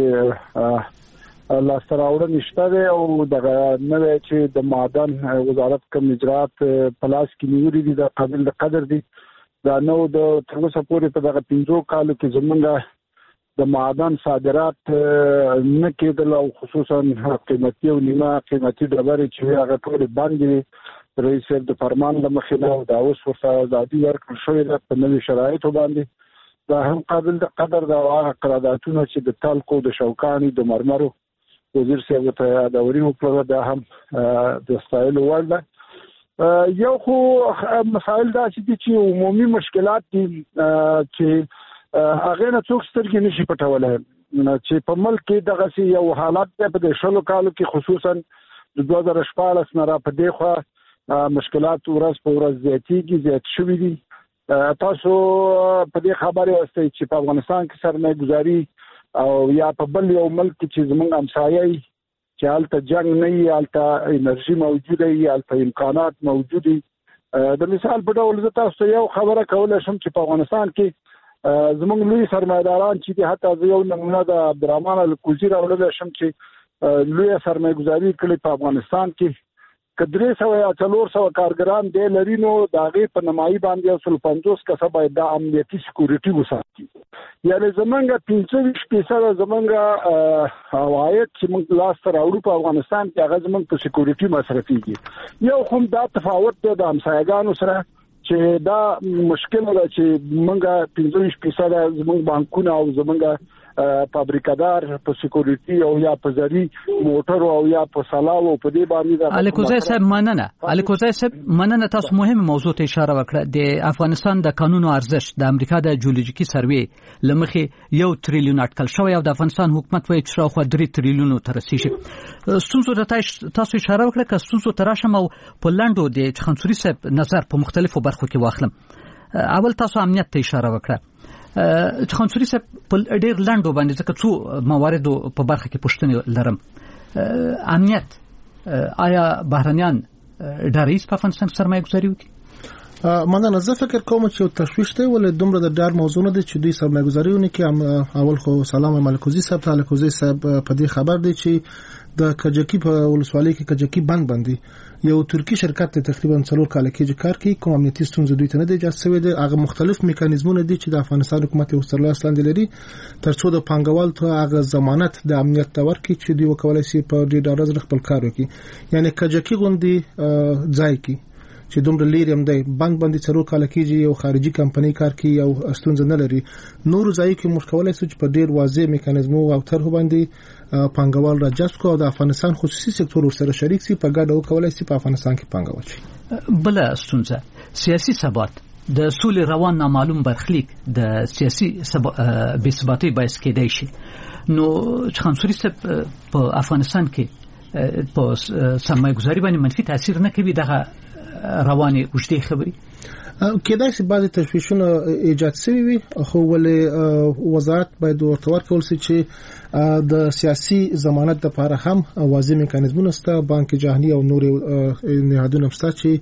لا سراوړه نشته او د نو چې د معدن وزارت کوم اجرات پلاس کې نیولې دي د قابل قدر دي دا نو د تر اوسه پورې په دغه 15 کالو کې زمونږه د معدن صادرات نه کېدل او خصوصا قیمتي او نیمه قیمتي ډبرې چې هغه ټول باندې رئیس د فرمان د مخینه او د اوس ورته ازادي ورکړل شوې ده په نوي شرایطو باندې دا هم قابل د قدر د قراردادونو چې د تالکو د شوکاني د مرمرو وزیر صاحب ته یادوري وکړه دا هم د ستایلو وړ ده. یو خو مسائل دا چې عمومي مشکلات دي چې هغه نه څوک سترګې نشي پټولای چې په ملک کې دغه یو حالت په د شلو کالو کې خصوصا د 2014 نه را پدې خو مشکلات ورځ په ورځ زیات شوي دي. تاسو په دې خبره واستئ چې په افغانستان کې سرمایه‌ګذاري او یا په بل یو ملک چې زموږ همسایه چې حالت جنگ نه وي حالت انرژي موجوده وي حالت امکانات موجود دي. د مثال په ډول زه تاسو یو خبره کولای شم چې په افغانستان کې زموږ لوی سرمایداران چې حتی یو نمونه د عبدالرحمن الکوزي راوړل شم چې لوی سرمایه‌ګذاري کړي په افغانستان کې کدرې سو یا 400 کارګران د لرینو داغه په نمایي باندې 150 کسه باید د امنیتي سکیورټي وساتي. یعنی زمونږه 25% زمونږه عواید چې موږ لاس تر اورو په افغانستان کې هغه زمونږ په سکیورټي مصرفيږي. یو هم دا تفاوت دی د همسایګانو سره چې دا مشکل ده چې موږ 25% زمونږ بانکونه او زمونږ فابریکادار په سکیورټي او یا په زری موټر او یا په سلاو په دې باندې الکوزي صاحب مننه تاسو مهمه موضوع ته اشاره وکړه. د افغانستان د قانونو ارزښت د امریکا د جیولوژیکي سروې لمخې 1 تریلیون اټکل شوی او د افغانستان حکومت وایي چې شاوخوا 3 تریلیونو تر رسیدي. ستونزو ته تاسو اشاره وکړه که ستونزو تراشم او په لاندو د چخنصوري صاحب نظر په مختلفو برخو کې واخلم. اول تاسو امنیت ته اشاره وکړه. چخنصوري صاحب په ډېر لاندو باندې ځکه څو مواردو په برخه کې پوښتنه لرم. امنیت آیا بهرنیان ډاریس په افغانستان سرمایه‌ګذاري وکړي؟ مننه. زه فکر کوم چې تشویش دی ولې دومره د ډار موضوع نه دي چې دوی سرمایه‌ګذاري کې اول خو سلام ملکوزي صاحب ته ملکوزي صاحب په دې خبر دی چې د کجکی په ولسوالۍ کې کجکی بند باندې یو ترکی شرکت تقریبا 4 کال کې کار کوي کوم امنیتي ستونزې دوی ته نه دي اجازه شوی دي. هغه مختلف میکانیزمونه دي چې د افغانستان حکومت یو سرلاس لاندې لري ترڅو د پانګوال ته هغه ضمانت د امنیت تور کې چې دوی وکولای شي په دې ډول خپل کار وکړي. یعنی کجکی غوندي ځای کې چې دومره لري هم دی بانک باندې 4 کال کېږي یو خارجي کمپنۍ کار کوي او ستونزه نه لري. نور ځای کې مشکلات چې په ډېر واضح میکانیزم او طرح باندې پانګوال را جذب کوي او د افغانستان خصوصي سکتور سره شریک سي په ګډه وکولای شي په افغانستان کې پانګوال شي. بل ستونزه سیاسي ثبات د سولې روان نامعلوم برخلیک د سیاسي بې ثباتۍ باعث کېدای شي. نو چخنصوري صاحب په افغانستان کې په سرمایه‌ګذاري باندې منفي تاثیر نه کوي دغه رواني وشتي خبري کېدای شي بعضی تشویشونه ایجاد شوي وي خو ولې وزارت باید ورته ورکول شي چې د سیاسي ضمانت لپاره هم واضح میکانیزمونه شته. بانک جهانی او نور نهادونه شته چې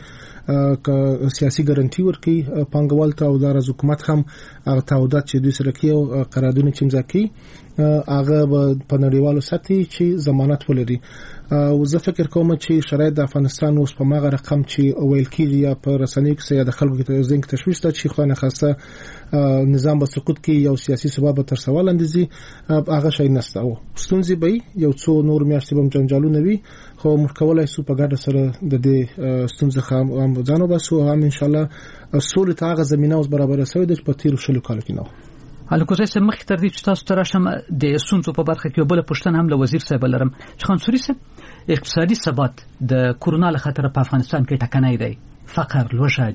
سیاسي ګارانټي ورکړي پانګوال ته او د حکومت هم تعهدات چې دوی سره کوي او قراردادونه چې امضا کوي هغه په نړیوالو سطح چې ضمانت ولري. او زه فکر کوم چې شرایط د افغانستان اوس په ماغه رقم چې ویل کیږي یا په رسنیو کې د خلکو کې ځین تشویش ته چې خو نه خاصه نظام به سقوط کې یو سیاسي سبب تر سوال اندزي هغه شي نشته او ستونزې به یو څو نور میاشتې بم جنجالونه وي خو مخکولای سو په ګډه سره د دې ستونزې هم ځانو بسو هم ان شاء الله سولې ته هغه زمينه اوس برابر شوی د په تیر شلو کال کې نو الکوزه سم مخ تر دې چې تاسو تر شم د سونڅو په برخه کې بل پښتن هم له وزیر صاحب لرم چې خان سوري صاحب اقتصادي ثبات د کورونا له خطر په افغانستان کې ټکنای دی، فقر، لوږه،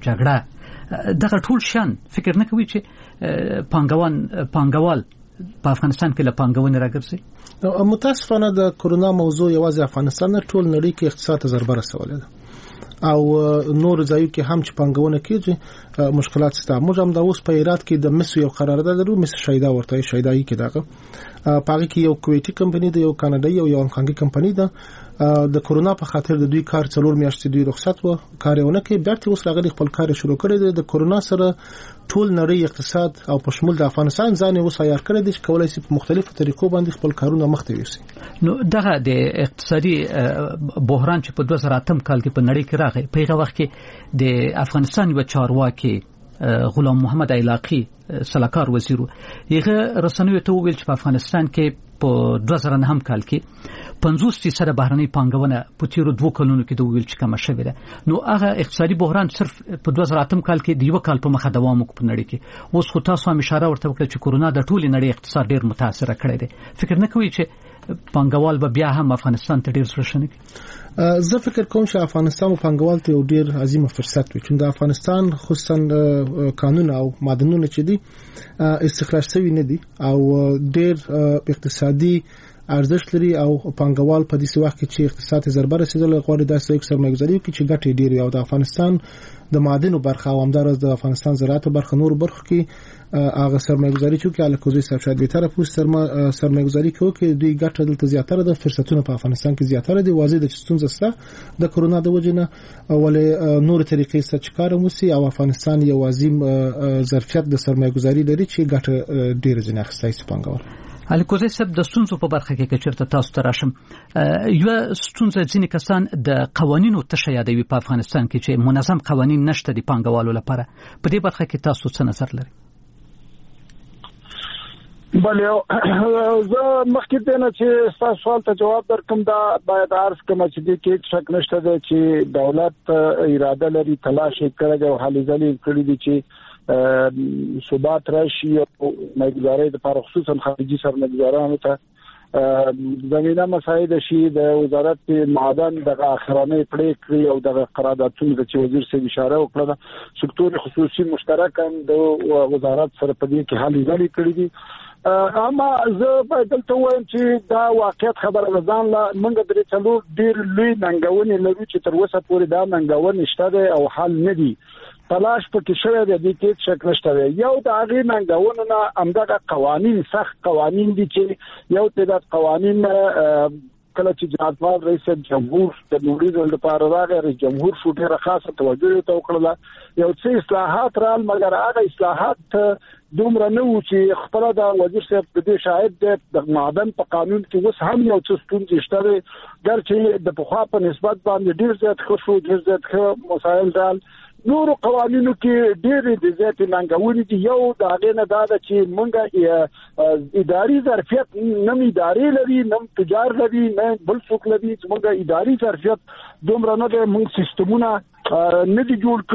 جګړه، دغه ټول شان فکر نه کوي چې پانګوال په افغانستان کې له پانګونې راګرځي؟ متاسفانه د کورونا موضوع یوازې افغانستان نه ټول نړۍ کې اقتصاد ته ضربه رسولې ده او نور ځایو کې هم چې پانګونه کیږي مشکلات شته. موږ هم د اوس په ایراد کې د مسو یو قرارداد لرو، مسو شایدا ورته شایدای کې دغه پاره کې یو کویټي کمپنی ده، یو کاناډایي او یو هانګکانګي کمپنی ده. د کورونا په خاطر د دوی کار 4 میاشتې دوی رخصت و کارونه کې بیرته اوس راغلي خپل کار شروع کړی دی. د کورونا سره ټول نړۍ اقتصاد او په شمول د افغانستان ځان اوس عیار کړی دی چې کولای شي په مختلفو طریقو باندې خپل کارونه مخته یوسي. نو دغه د اقتصادي بحران چې په 2008 کال کې په نړۍ کې راغی، په هغه وخت کې د افغانستان یو چارواکي غلام محمد علاقی سلاکار وزیر یغه رسنیو ته ویل چې په افغانستان کې په 2009 کال کې 50% بهرنۍ پانګونه په تیرو 2 کلونو کې د ویل چې کم شوه ده. نو هغه اقتصادي بحران صرف په 2008 کال کې د یو کال په مخه دوام وکړ په نړۍ کې. اوس خو تاسو هم اشاره ورته وکړه چې کورونا د ټولې نړۍ اقتصاد ډیر متاثر کړی دی. فکر نه کوي چې پانګوال به بیا هم افغانستان ته ډیر زړه شنه کوي؟ زه فکر کوم چې افغانستان او پانګوال ته یو ډیر عظیمه فرصت وي چې د افغانستان خصوصا قانون او معدنونه چې دي استخراج شوی نه دي او ډیر اقتصادي ارزښت لري او پانګوال په دې وخت کې چې اقتصاد ضربه رسیدل غواړي د سرمایه‌ګذاري کې چې ګټې ډېری او د افغانستان د معدنو برخه او همدارس د افغانستان زراعت برخه نور برخه کې هغه سرمایه‌ګذاري چې الکوزي صاحب شاید به طرف سرمایه‌ګذاري کوي کې دوی ګټه دلته زیاتره د فرصتونو په افغانستان کې زیاتره دي. واضح د ستونزه سره د کورونا د وجنه ولې نور طریقې سره چکار موسی او افغانستان یو عظیم ظرفیت د سرمایه‌ګذاري لري چې ګټه ډېر ځنه اخستای سپانګور. الکوزه سب د ستونزو په برخه کې چیرته تاسو ته راشم، یو ستونزه ځینې کسان د قوانینو تشه یادوي په افغانستان کې چې منظم قوانین نشته د پانګوالو لپاره. په دې برخه کې تاسو څه نظر لرئ؟ بله زه مخکې ته نه چې تاسو سوال ته جواب درکم دا باید عرض کوم چې دې کې شک نشته چې دولت اراده لري تلاش کوي او هلې ځلې کړې دي چې ثبات راشي او مګزارې د پر خصوصا خارجي سرمایه‌ګذارانو ته زمينه مساعد شي. د وزارت معدن د اخرانه پریکړې او د قراردادونو د وزیر سره اشاره وکړه سکتور خصوصي مشترکاً د وزارت سره په دې کې حل لري کړی دي. اما زه په دلته وایم چې دا واقعیت خبره ځان لا منګ درې څلور ډیر لوی ننګونې لري چې تر اوسه پورې دا ننګونې شته او حل نه دي. تلاش پکې شوی دی د دې شک نشته. یو د هغه ننګونو نه همدغه قوانين سخت قوانين دي چې یو تعداد قوانين کله چې جنرال رئیس جمهور د نوریزل لپاره راغی رئیس جمهور شو ډیره خاصه توجه ته وکړه. یو څه اصلاحات رال مګر هغه اصلاحات دومره نه و چې خپل د وزیر صاحب د دې شاهد د معدن په قانون کې اوس هم یو څه ستونزې شته ګرچې د پخوا په نسبت باندې ډیر زیات خوشو ډیر زیات مسائل رال نور قوانینو کې ډېر د ذات ننګونې دي. یو د هغه نه دا چې مونږه اداري ظرفیت نم اداري لري نم تجار لري نه بل څوک لري چې مونږه اداري ظرفیت دومره نه د مونږ سیستمونه نه دي جوړ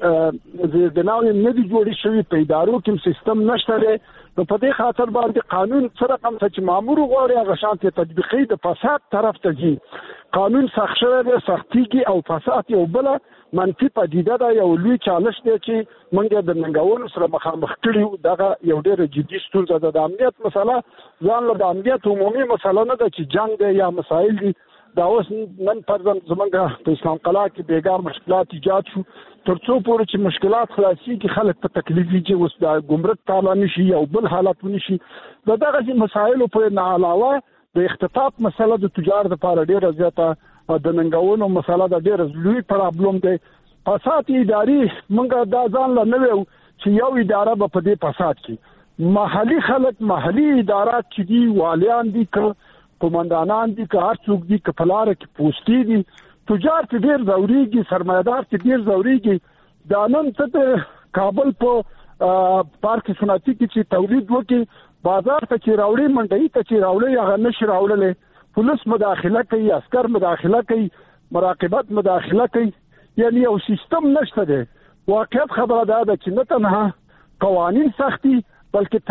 کړی د نوې نه دي جوړې شوی په ادارو کې سیستم نشته دی. نو په دې خاطر باندې قانون سره کوم چې مامور غواړي هغه شانتي تطبیقي د فساد طرف ته ځي. قانون سخت شوی دی سختي او فساد یو بل منفي پدیده دا یو لوی چالش دی چې موږ د ننګونو سره مخامخ کړیو. دغه یو ډېر جدي ستونزه ده. د امنیت مسله ځان له د امنیت عمومي مسله نه ده چې جنگ دی یا مسایل دي. دا اوس نن پرځم زمونږ په اسلام قلعه کې بیګار مشکلات ایجاد شو ترڅو پورې چې مشکلات خلاصي کې خلک په تکلیف دي اوس د ګمرک تعالی نشي او بل حالت نشي. دغه مسایل په نه علاوه د اختطاف مسله د تجار لپاره ډیره زیاته د ننګونو مسله د ډیر لوی پرابلم دی. فساد اداري موږ دا ځان له نوو چې یو اداره په دې فساد کې محلي خلک محلي ادارات چې دي والیان دي قومندانان دي هر څوک دي کفلار کې پوسټي دي تجار ته ډیر ضروري سرمایدار ته ډیر ضروري. دا نن ته کابل په پارک صنعتي کې چې تولید وکړي بازار ته چې راوړي منډي ته چې راوړي هغه نشي راوړل. پولیس مداخله کوي عسكر مداخله کوي مراقبت مداخله کوي یعنی یو سیستم نشته دی. واقعیت خبره ده چې نه تنها قوانین سختي بلکې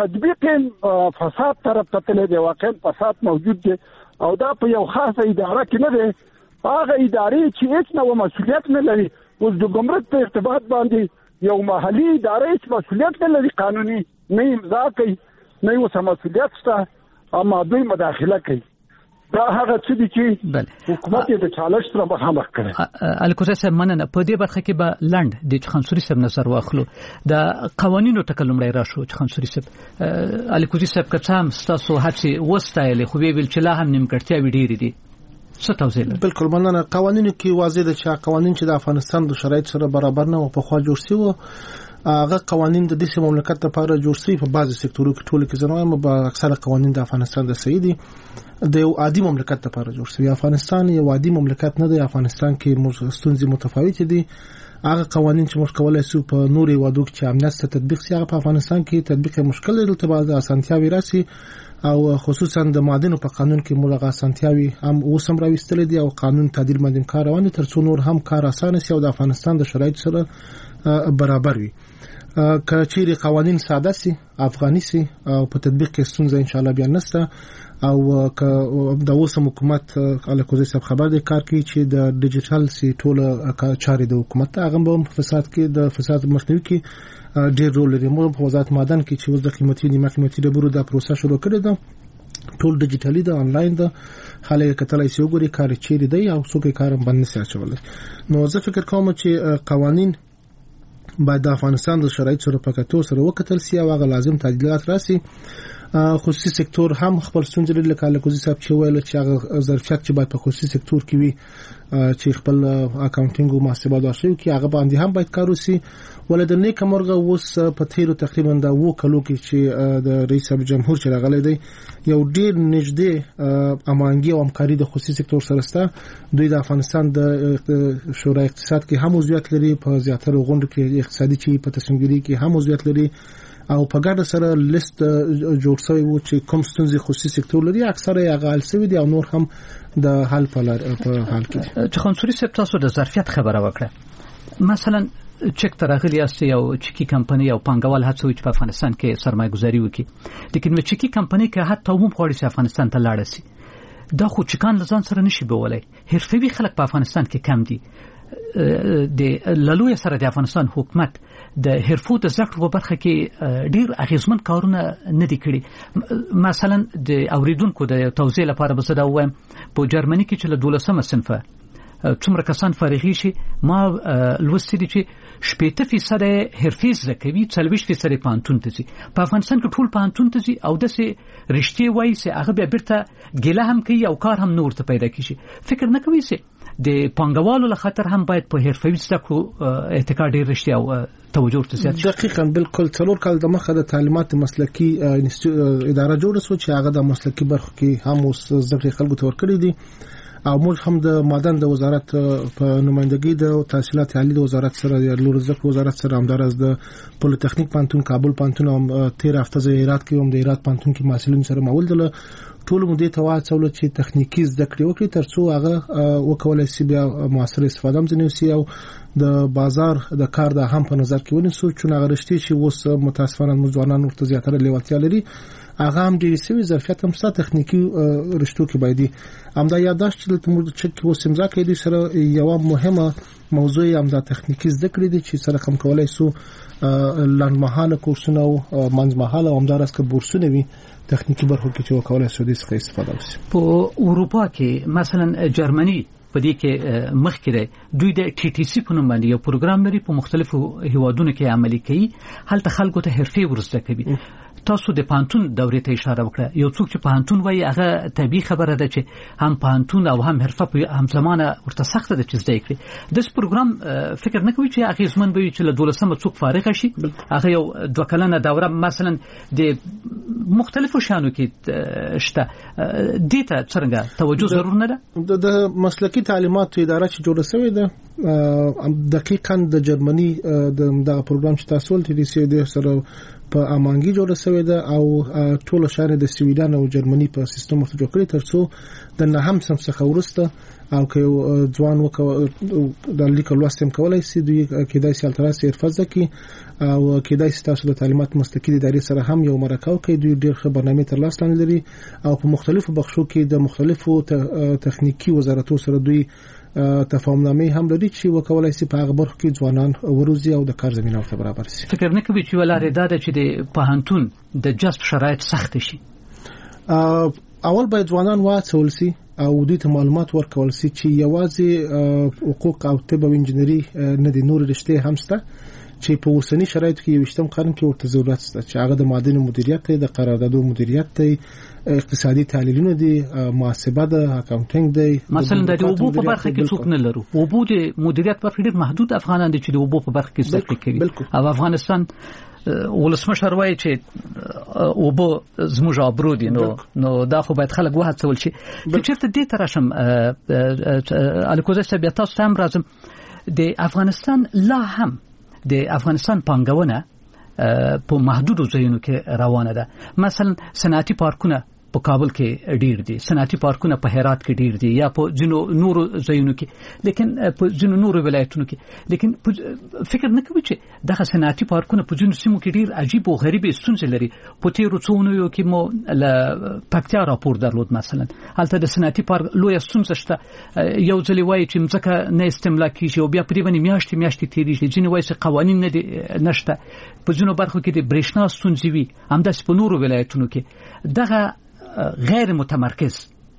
تطبیق فساد طرف ته تللی دی. واقعا فساد موجود دی او دا په یو خاصه اداره کې نه دی. هغه ادارې چې هیڅ نوع مسؤلیت نه لري، اوس د ګمرک په ارتباط باندې یو محلي اداره هیڅ مسؤلیت نه لري، قانوني نه امضا کوي، نه یې مسؤلیت شته، اما دوی مداخله کوي. دا هغه څه دي چې حکومت یې د چالش سره مخامخ کړي. الکوزی صاحب مننه. په دې برخه کې به لنډ د چخانسوري صاحب نظر واخلو. د قوانینو تکلمړی راشو چخانسوري صاحب. الکوزی صاحب که څه هم ستاسو هڅې وستایلې، خو ویل چې لا هم نیمګړتیاوې ډېرې دي. څه توضیح لري؟ بالکل مننه. قوانینو کې واضح ده چې قوانین چې د افغانستان د شرایط سره برابر نه او په خوا جوړ شوی، هغه قوانین د دې مملکت لپاره جوړ شوی په بعضي سکتورو کې. ټول کې زنوام په اکثره قوانین د افغانستان د صحیح دي، د یو عادي مملکت لپاره جوړ شوی. افغانستان یو عادي مملکت نه دی. افغانستان کې ستونزې متفاوت دي. هغه قوانین چې موږ کولای شو په نوري وادو کې امنیت تطبیق شي، هغه په افغانستان کې تطبیق مشکل دی. تبعه د اسانتیاوي راسي او خصوصا د معادنو په قانون کې موږ اسانتیاوي هم اوسم راوستل دي او قانون تعدیل باندې کار روان دي ترڅو نور هم کار اسانه شي او د افغانستان د شرایط سره برابر وي. که چیرې قوانین ساده سي، افغاني سي او په تطبیق کې ستونزه ان شاء الله بیا نشته، او که د اوسم حکومت الکوزی صاحب خبر دی کار کوي چې د ډیجیټل سي ټول چارې د حکومت هغه په فساد کې د فساد مخنیوي کې ډېر رول لري. موږ په وزارت معدن کې چې اوس د قیمتي نیمه قیمتي ډبرو د پروسه شروع کړې ده، ټول ډیجیټالي ده، آنلاین ده، خلک کتلای شي وګوري کار چیرې دی او څوک کار باندې نشي اچولای. نو زه فکر کوم چې قوانین باید د افغانستان د شرایط سره په کتو سره وکتل سي او هغه لازم تعدیلات راسي. خصوصي سکتور هم خپل ستونزې لري، لکه الکوزی صاحب چې ویل چې هغه ظرفیت چې باید په خصوصي سکتور کې وي چې خپل اکاونټینګ او محاسبه د شوی کې هغه باندې هم باید کار وشي. ولې د نیک مرغه اوس په تیرو تقریبا د 2 کلو کې چې د رئیس جمهور چې راغلی دی یو ډیر نږدې امانګي او همکاري د خصوصي سکتور سره سره دوی د افغانستان د شورای اقتصاد کې هم عضویت لري، په زیاتره غونډو کې اقتصادي چې په تصمیمګیری کې هم عضویت لري او په ګډه سره لیست جوړ شوی و چې کوم ستونزې خصوصي سکتور لري، اکثره یې حل شوی دي او نور هم د حل په حال کې. چخانسوري صاحب تاسو د ظرفیت خبره وکړه. مثلا چک ترغلی است یو چکی کمپنی او پانګوال هڅوي چې په افغانستان کې سرمایه گذاري وکړي، لیکن نو چکی کمپنی که حتی عموم غواړي چې افغانستان ته لاړ شي، دا خو چکان لزان سره نشي بولای. حرفوي خلک په افغانستان کې کم دي. د لالوی سره د افغانستان حکومت د حرفو د زده کړو په برخه کې ډیر اغیزمن کارونه نه دي کړي. مثلا د اوریدونکو د توضیح لپاره به زه دا وایم، په جرمني کې چې له 12مه صنفه څومره کسان فارغ شي، ما لوستي دي چې 80% حرفي زده کوي، 40% پانتون ته ځي. په افغانستان کې ټول پانتون ته ځي او داسې رښتې وایي چې هغه بیا بیرته ګیله هم کوي او کار هم نور ته پیدا کیږي. فکر نه کوي چې د پانګوالو له خاطر هم باید په حرفوي زده کړو اعتکار ډیر رښتیا او توجه ورته زیات شي. دقیقاً بالکل 4 کال د مخه د تعلیمات مسلکي اداره جوړه شو چې هغه د مسلکي برخو کې هم اوس زده خلکو ته ورکړي دي او موږ هم د معدن د وزارت په نمائندګۍ د تحصیلات عالی د وزارت سره د لوړ زده کړو وزارت سره همدارس د پولیټیکنیک پانتون کابل پانتون هم 13 هفته ز هرات کې هم د هرات پانتون کې محصلین سره مول دل ټول مو دې تواصل چې تخنیکی زده کړې وکړي ترڅو هغه وکولای شي بیا موثر استفاده هم ځنیوسي او د بازار د کار د هم په نظر کې ونیسو چې هغه رښتې چې اوس متاسفانه مزوانان ورته زیاتره لیوالتیا لري هغه هم ډېر سوي ظرفیت هم ستاسو تخنیکی رښتو کې باید همدا یاداشت چې موږ چې اوسم ځکه دې سره یو مهمه موضوع هم د تخنیکی زده کړې دي چې سره کوم کولای سو لنډمهاله کورسونه او منځمهاله او همدارس که بورسونه وي تخنیکی برخو کې چې وکولای سو دې څخه استفاده وشي. په اروپا کې مثلا جرمني په دې کې مخکې دی دوی د ټي ټي سي په نوم باندې یو پروګرام لري په مختلفو هیوادونو کې عملي کوي هلته خلکو ته حرفي ورزده کوي. تاسو د پانتون دورې ته اشاره وکړه یو څوک چې پانتون وایي هغه طبيعي خبره ده چې هم پانتون او هم حرفه په هم زمانه ورته سخت ده چې زده کړي. د پروګرام فکر نه کوي چې هغه زمون به چې له 12مه څوک فارغ شي هغه یو 2 کلنه دوره مثلا د مختلفو شانو کې شته دې ته څنګه توجه ضرور نه ده. د مسلکی تعلیمات اداره چې جوړه شوې ده دقیقاً د جرمني د پروګرام چې تاسو ولته د سره په امانګي جوړه شوې ده او ټول شهر د سویډن او جرمني په سیستم ورته جوړ کړی ترڅو د نه هم سم څخه ورسته او که ځوان وکړي د لیکل لوستم کولای شي دوی کېدای شي التراس حرفه کی او کېدای شي تاسو د تعلیمات مستقلی ادارې سره هم یو مرکه کوي دوی ډېر ښه برنامه تر لاس لاندې لري او په مختلفو بخشو کې د مختلفو تخنیکی وزارتونو سره دوی تفاهمنامه هم لري چې وکولای شي په هغه برخه کې ځوانان وروزي او د کار زمينه ورته برابر شي. فکر نه کوي چې ولاره دا چې د پوهنتون د جذب شرایط سخت شي. اول باید ځوانان واڅول شي او دوی ته معلومات ورکول شي چې یوازې حقوق او طب او انجنیری نه دي نور رشته هم شته چې په اوسنی شرایطو کې یوشتم قرن کې ورته ضرورت شته چې هغه د معادن مدیریت د قراردادو مدیریت اقتصادي تحلیلونه دي محاسبه ده اکاونټینګ دی مثلا د اوبو په برخه کې څوک نه لرو اوبو د مدیریت په ډېر محدود افغانان دي چې د اوبو په برخه کې زده کوي او افغانستان ولسمشر وایي چې اوبو زموږ آبرو دي نو دا خو باید خلک وهڅول شي چې چیرته دې ته راشم الکوزه صاحب تاسو ته هم راځم د افغانستان لا هم د افغانستان پانګونه په محدودو ځایونو کې روانه ده مثلا صنعتي پارکونه په کابل کې ډیر دي صنعتي پارکونه په هرات کې ډیر دي یا په ځینو نورو ځایونو کې لیکن په ځینو نورو ولایتونو کې لیکن فکر نه کوي چې دغه صنعتي پارکونه په ځینو سیمو کې ډیر عجیب او غریب ستونزې لري په تیرو څونو یو کې مو ل پکتیا راپور درلود مثلا هلته د صنعتي پارک لوی ستونزه شته یو ځلې وایي چې مځکه نه استملاک کیږي او بیا پرې باندې میاشتې تیریږي ځینې وایي چې قوانین نشته په ځینو برخو کې د برېښنا ستونزې وي همداسې په نورو ولایتونو کې دغه غیر متمرکز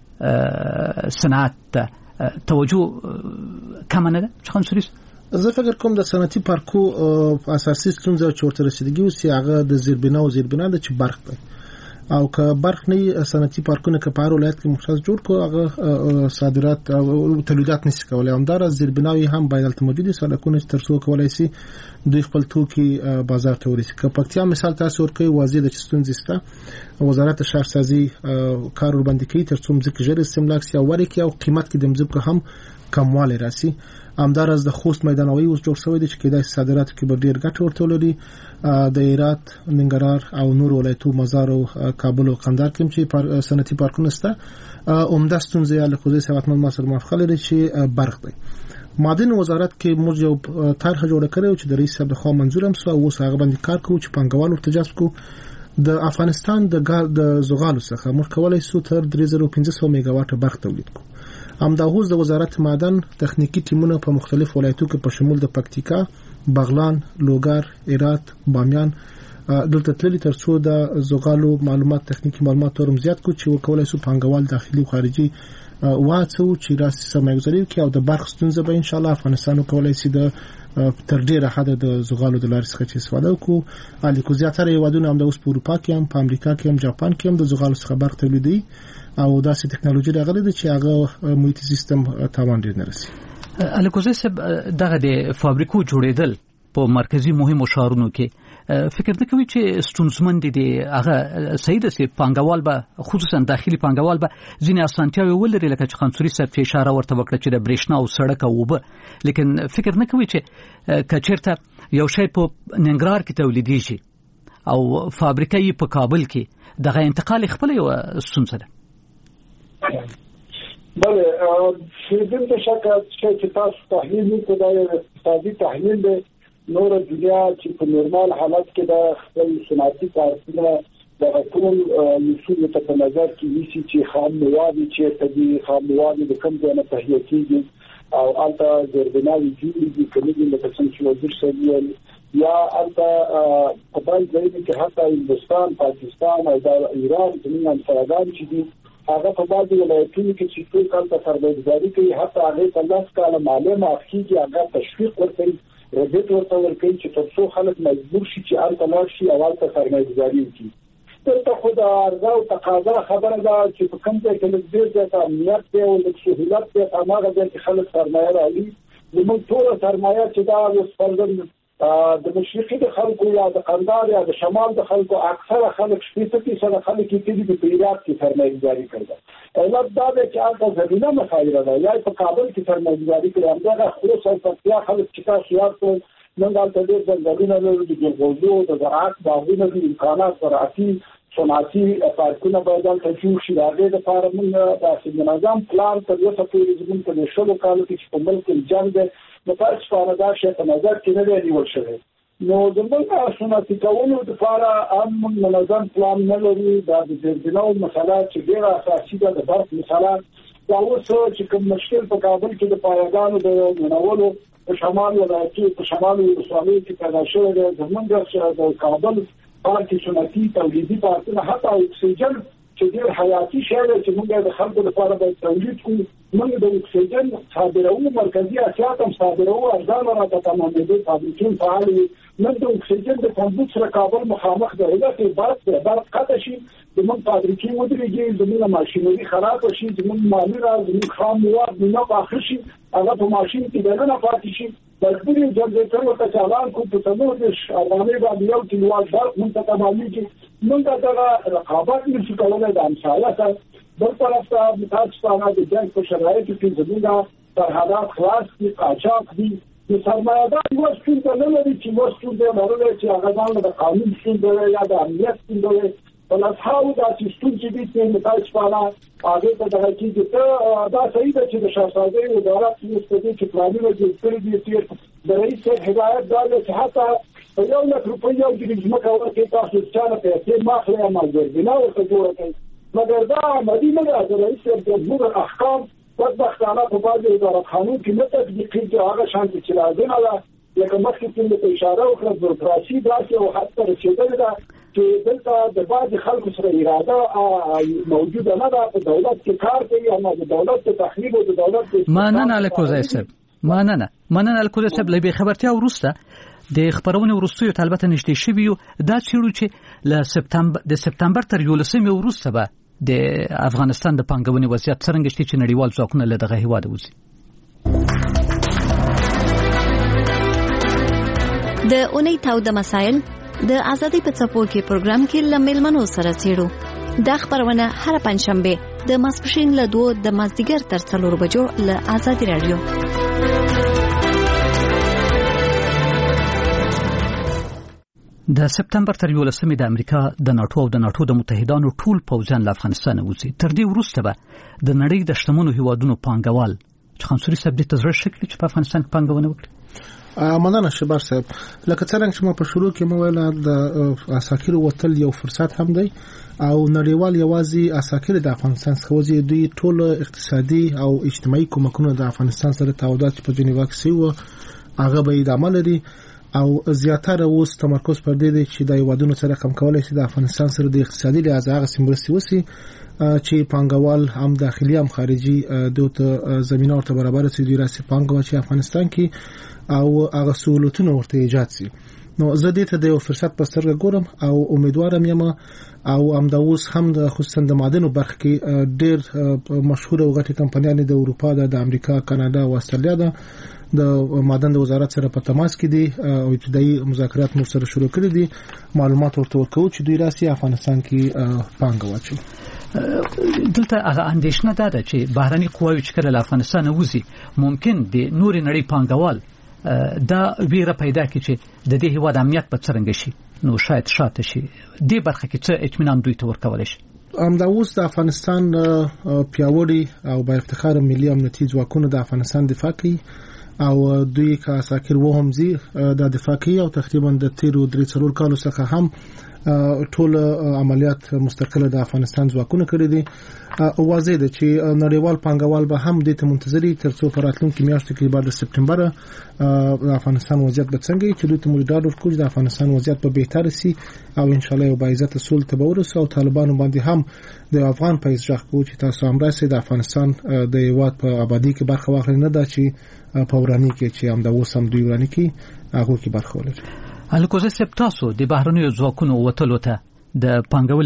صنعت توجه کم نه ده څنګه سریس زه فکر کوم د صنعتي پارکو اساسي ستونزه چې ورته رسیدګي اوس هغه د زیربنا د چې برق دی او که برق نه صنعتي پارکونه که په هر ولایت کې مختص جوړ کو هغه صادرات او تولیدات نشي کولای همدار از زیربناوي هم باید البته موجودي سړکونه ترڅو کولای شي دوی خپل توکي بازار ته ورسي که پکتیا مثال تاسو ورکوي واضح د ستونزې سته وزارت شهرسازي کار ور باندې کوي ترڅو ځکه ژر استملاک سي او ورکه او قیمت کې د ځمکه هم کمواله راسي همدار از د خوست میدانوي اوس جوړ شوی دی چې کېدای صادرات کې به ډیر ګټه ورته ولري د هرات ننګرهار او نور ولایتو مزار او کابل او قندهار کې چې صنعتي پارکونه شته عمده ستونزې له خوځې سیاستمن مسر موافقه لري چې برق دی معدن وزارت کې موږ یو طرح جوړ کړو چې د رئیس صاحب خوا منظور هم سو او هغه باندې کار کوو چې پنګوال ورته جذب کو د افغانستان د زغالو څخه موږ کولای شو تر 3500 میگاواټ برق تولید کو همداوز د وزارت معدن تخنیکی ټیمونه په مختلف ولایتونو کې په شمول د پکتیکا، بغلان، لوګر، هرات، بامیان دلته تللی ترڅو د زغالو معلومات تخنیکی معلومات ورم زیات کو چې وکولای شو پنګوال داخلي او خارجي واڅو چې راسي سرمایه‌گذاري کوي او د برق ستونزه به ان شاء الله افغانستان وکولای شي د تر ډیره حد د زغالو د لارې څخه چې استفاده وکړو علي کو زیاتره هیوادونه هم د اوس په اروپا کې هم په امریکا کې هم جاپان کې هم د زغالو څخه برق تولیدي او داسې ټکنالوژي راغلي ده چې هغه محیطي سیستم تاوان ډیر نه رسي. الکوزه صاحب دغه د فابریکو جوړېدل په مرکزی مهمو ښارونو کې فکر نه کوي چې ستونزمن دي هغه صحیح ده چې پانګوال به خصوصا داخلي پانګوال به ځینې اسانتیاوې ولري لکه چې قنصوري صاحب اشاره ورته وکړه چې د برېښنا او سړک او اوبه لیکن فکر نه کوي چې کچېرته یو شی په ننګرهار کې تولیدېږي او فابریکه یې په کابل کې دغه انتقال خپل یو ستونزه ده. بله بدون شک چې تاسو تحلیل وکړئ اقتصادي تحلیل دی نور دنیا چې په نورمال حالت کې د خپل صنعتي کارونه د ټول اصول ته په نظر کې نیسي چې خام مواد چې تدي خام مواد د کوم ځای نه تهیه کیږي او البته زربناوي جوړیږي کومې لکه څنګه چې وزیر سویل یا البته په بل ځای کې حتی هندستان، پاکستان او د ایران زموږ همسایگان چې دي هغه په بعضي ولایتونو کې چې ټول کال ته سرمایه‌ګذاري کوي حتی هغه په لاس کاله مالیه معافیږي هغه تشویق ورکوي ربط ورته ورکوي چې ترڅو خلک مجبور شي چې الته لاړ شي او الته سرمایه‌ګذاري وکړي. دلته خو د عرضه او تقاضا خبره ده چې په کوم ځای کې لږ ډېر زیات امنیت دی او لږ سهولت دی هغه ځای کې خلک سرمایه راوړي زموږ ټول سرمایه چې دا اوس فرضاً د مشرقي د خلکو یا د قندهار یا د شمال د خلکو اکثره خلک 80% خلک کې د پیرات کې سرمایه‌گذاري کوي. علت دا دی چې هغه زمينه مسایره ده یا په کابل کې سرمایه‌گذاري کوي. همدغه خصوصا پکتیا خلک چې تاسو یاد کړئ نن دلته ډېر ځنګلونه لري، د جلغوزو د زراعت باغونه دي، امکانات زراعتي صنعتي پارکونه باید دلته جوړ شي. د هغې دپاره موږ داسې منظم پلان تر اوسه پورې زموږ په دې 16 کالو کې چې په ملک کې جنګ دی نو تاسو په دا شی په نظر کې نه دی نیول شوی. نو زموږ صنعتي کولو دپاره هم منظم پلان نه لري. دا د زیربناو مسله چې ډېره اساسي ده، د برق مسله دا اوس چې کوم مشکل په کابل کې د پایګانو د ننولو په شمال ولایت کې په شمال ولسوالۍ کې پیدا شوی دی. زموږ د کابل پارک صنعتي تولیدي پارکونه حتی اکسیجن چې ډېر حیاتي شی دی چې موږ د خلکو لپاره باید تولید کړو. موږ د اکسیجن صادروو، مرکزي اسیا ته هم صادروو، ارزانه راته تمامېدو، فابریکې فعال وي. موږ د اکسیجن د کمبود سره کابل مخامخ دی. علت برق قطع شي، زموږ فابریکې ودرېږي، زموږ ماشینري خرابه شي، زموږ مالونه، زموږ خام مواد نیمه پاخه شي، هغه په ماشین کې دننه پاتې شي. مجبور یو جنریټر ورته چالان کړو په 90 افغانۍ باندې یو کیلووات برق موږ ته تمامېږي. موږ دغه رقابت نشو کولی د همسایه سره. بل طرف ته متاسفانه د جنګ په شرایطو کې زموږ سرحدات خلاص دي، قاچاق دي. د سرمایه‌دار یو ستونزه نه لري چې یو ستونزه لري چې هغه ځان د قانون ستونزه یا د امنیت ستونزه ول اصحاب د ستونزې دي چې متاسفانه هغه ته دغه کې ته دا صحیح ده چې د شاهزادګۍ وزارت یې چې پلانونه جوړ کړي دي چې د رئیس هدایت دا چې حتی په 1 لک روپۍ یو د ځمکه ورکړي تاسو چې نه پیسې ماخلي عمل بنا ورته جوړ کړي. مګر دا مدینه د رئیس جمهور احکام بدبختانه په بعض ادارخانو کې نه تطبیق کېږي. هغه شان چې لازم ده لکه مخکې څنګه اشاره وکړه بروکراسي داسې او حتی رسېدلې ده چې دلته د بعض خلکو سره اراده موجوده نه ده. په دولت کې کار کوي اما د دولت ته تخریب او د دولت مننه الکوزای صاحب، مننه الکوزای صاحب. له به خبرتیا ورسته د خبرونه ورستیو طالبات نشته شوی دا چیرو چې د سپتامبر تر 11 ورسته به د افغانستان د پانګونې وضعیت څنګه شته چې نړیوال ځواکونه له دغه هیواد وځي. د اونۍ تاوده مسایل د ازادي په څپو کې پروګرام کې لملمنو سره سیړو. دا خبرونه هر پنځشنبه د ماسپښین له 2 د مازدیګر تر 4 بجو له ازادي رادیو. د سپتمبر تر 11 د امریکا د ناتو او د ناتو د متحدانو ټول پوځیان له افغانستان وځي. تر دې وروسته به د نړۍ د شتمنو هیوادونو پانګوال چې خمسوري صاحب د تزړه شکل چې په افغانستان کې پانګونه وکړي. مننه شبار صاحب. لکه څنګه چې ما په شروع کې مویل د اساکیر وتل یو فرصت هم دی او نړیوال یوازې اساکیر د افغانستان څخه وځي. دوی ټول اقتصادي او اجتماعي کومکونه د افغانستان سره تعهدات په جنیوا کې سوي هغه به ادامه لري او زیاتره اوس تمرکز پر دې دی چې د هیوادونو سره کم کولای شي د افغانستان سره د اقتصادي لحاظ هغه سمرسي وسی چې پانګوال هم داخلي هم خارجي دوته زمينه ورته برابر سي دوی راسي پانګوال چې افغانستان کې او هغه سہولتونه ورته ایجاد سي. نو زه دې ته د فرصت په سترګه ګورم او امیدوارم یم او هم د اوس هم د خصوصا د معدنو برخه کې ډېر مشهور او غټي کمپنیانې د اروپا د امریکا کاناډا او استرالیا د معدن د وزارت سره په تماس کې دي او ابتدایي مذاکرات مو سره شروع کړي دي. معلومات ورته ورکوي چې دوی راسي افغانستان کې پانګه واچي. دلته هغه اندیشنه ده چې بهرني قواوی چې کله افغانستان وځي ممکن د نور نړۍ پانګوال دا ویره پیدا کړي چې د دې هیواد امنیت په څرنګه شي. نو شاید شاته شي دې برخه کې څه اطمینان دوی ته ورکول شي. دا اوس د افغانستان پیاوړي او با افتخار ملي امنیتي ځواکونه د افغانستان دفاع کوي او دوی کا ساکر و هم زی د دفاع کوي او تقریبا د 13 کالو څخه هم ټول عملیات مستقله د افغانستان ځواکونه کړی دي. واضح ده چې نړیوال پانګوال به هم د ته منتظري ترڅو په راتلونکي میاشت کې بعد سپتمبر د افغانستان وضعیت به څنګه چې دوی ته مولدار ورکوي د افغانستان وضعیت به بهتر شي او ان شاء الله یو باعزت اصول ته ورسو او طالبانو باندې هم د افغان پیس ځخ کو چې تاسو هم راسي د افغانستان د هیواد په آبادی کې برخه واخلي نه دا چې په ورانی کې چې هم د اوسم دوی ورانی کې هغه کې برخه ولري. الکوزه سپتاسو د بهرنیو ځواکونو وټلو ته د پانګولې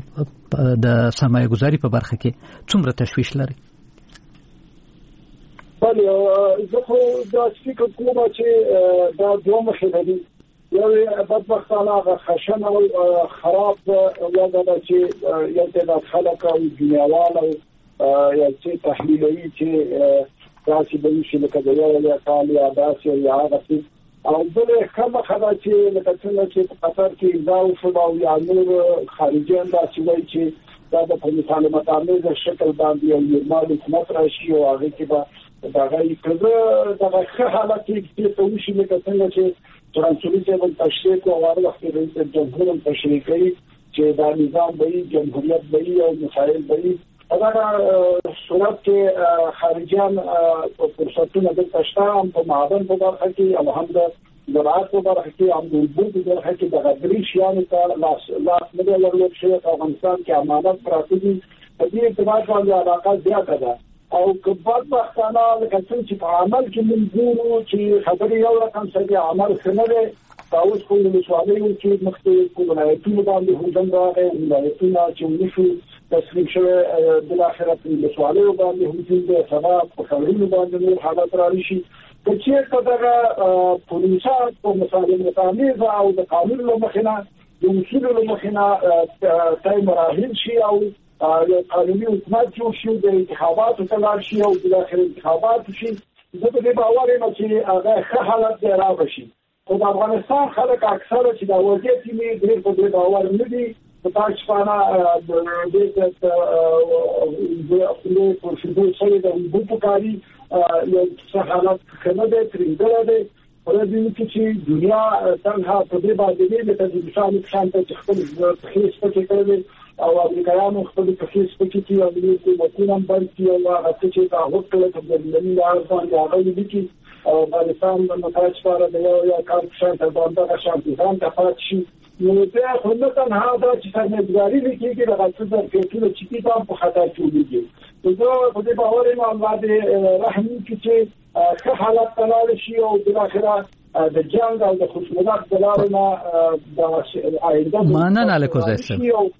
د سرمایه گذاري په برخه کې څومره تشویش لري؟ بله زه خو دا فکر کوم چې دا دوه مخې لري. یو بدبختانه هغه خشن او خراب وضع ده چې یو تعداد خلک او دنیاوال او یو څه تحلیلوي چې داسې به وشي لکه د یو کال یا داسې یا هغسې، او بله ښه مخه ده چې لکه څنګه چې په قطر کې امضا وشول او یا نور خارجیان داسې وایي چې دا به په مسالمت آمیزه شکل باندې یو نورمال حکومت راشي او هغې کې به دغه دغه ښه حالت کې ته وشي لکه څنګه چې فرانسوي صاحب تشریح کوي او هر وخت رئیس جمهور هم تشریح کوي چې دا نظام به وي، جمهوریت به وي او مسایل به وي. په دغه صورت کې خارجیان فرصتونه دلته شته، هم په معدن په برخه کې او هم د زراعت په برخه کې، هم د اوبو په برخه کې دغه درې شیانو ته لاس نه دی ورلود شوی. په افغانستان کې امانت پراته دي، په دې اعتبار باندې علاقه زیاته ده. او که بدبختانه لکه څنګه چې په عمل کې موږ ګورو چې خبرې یو رقم سره عمل ښه نه دی. تاسو خو ولسوالیو چې مخکې ولایتونو باندې هجوم راغی، ولایتونه چې ونشو تسلیم شوی، بالاخره په ولسوالیو باندې هجوم دی، سبا په ښارونو باندې نور حالات راشي. که چېرته دغه پولیسات په مسالمت آمیزه او د قانون له مخې نه د اصولو له مخې نه طی مراحل شي او یو قانوني حکومت جوړ شي، د انتخاباتو ته لاړ شي او بالاخره انتخابات شي، زه په دې باور یم چې هغه ښه حالت دی راغلی شي. خو د افغانستان خلک اکثره چې دا وضعیت وي ډېر په دې باور نه دي. په تا شپانه د خولې پر شیدو سره د اوبو پکاري یو څه حالت ښه نه دی، ترینګلی دی. په دې کې چې دنیا تنها په دې باندې دی لکه د انساني په شان ته چې خپل پښې سپکې کړلې او امریکایانو خپل پښې سپکې کړي او ملي حکومتونه هم بند کړي او هغه څه چې تعهد کړی په بینالمللي لحاظ باندې هغه ولیکي کړي او افغانستان د متحد لپاره د یو کال په شان ته باندې شانتي ځان ته پات شي. نو بیا خو نه تنها دا چې سرمایه‌ګذاري وکړي دغه څه ظرفیتونه چې دي په خطر کې ولیږي. زه په دې باور یم الله دې رحم وکړي چې ښه حالت ته لاړ شي او بالاخره د جنګ او د خشونت د لارې نه د آینده مننه لکوزه صاحب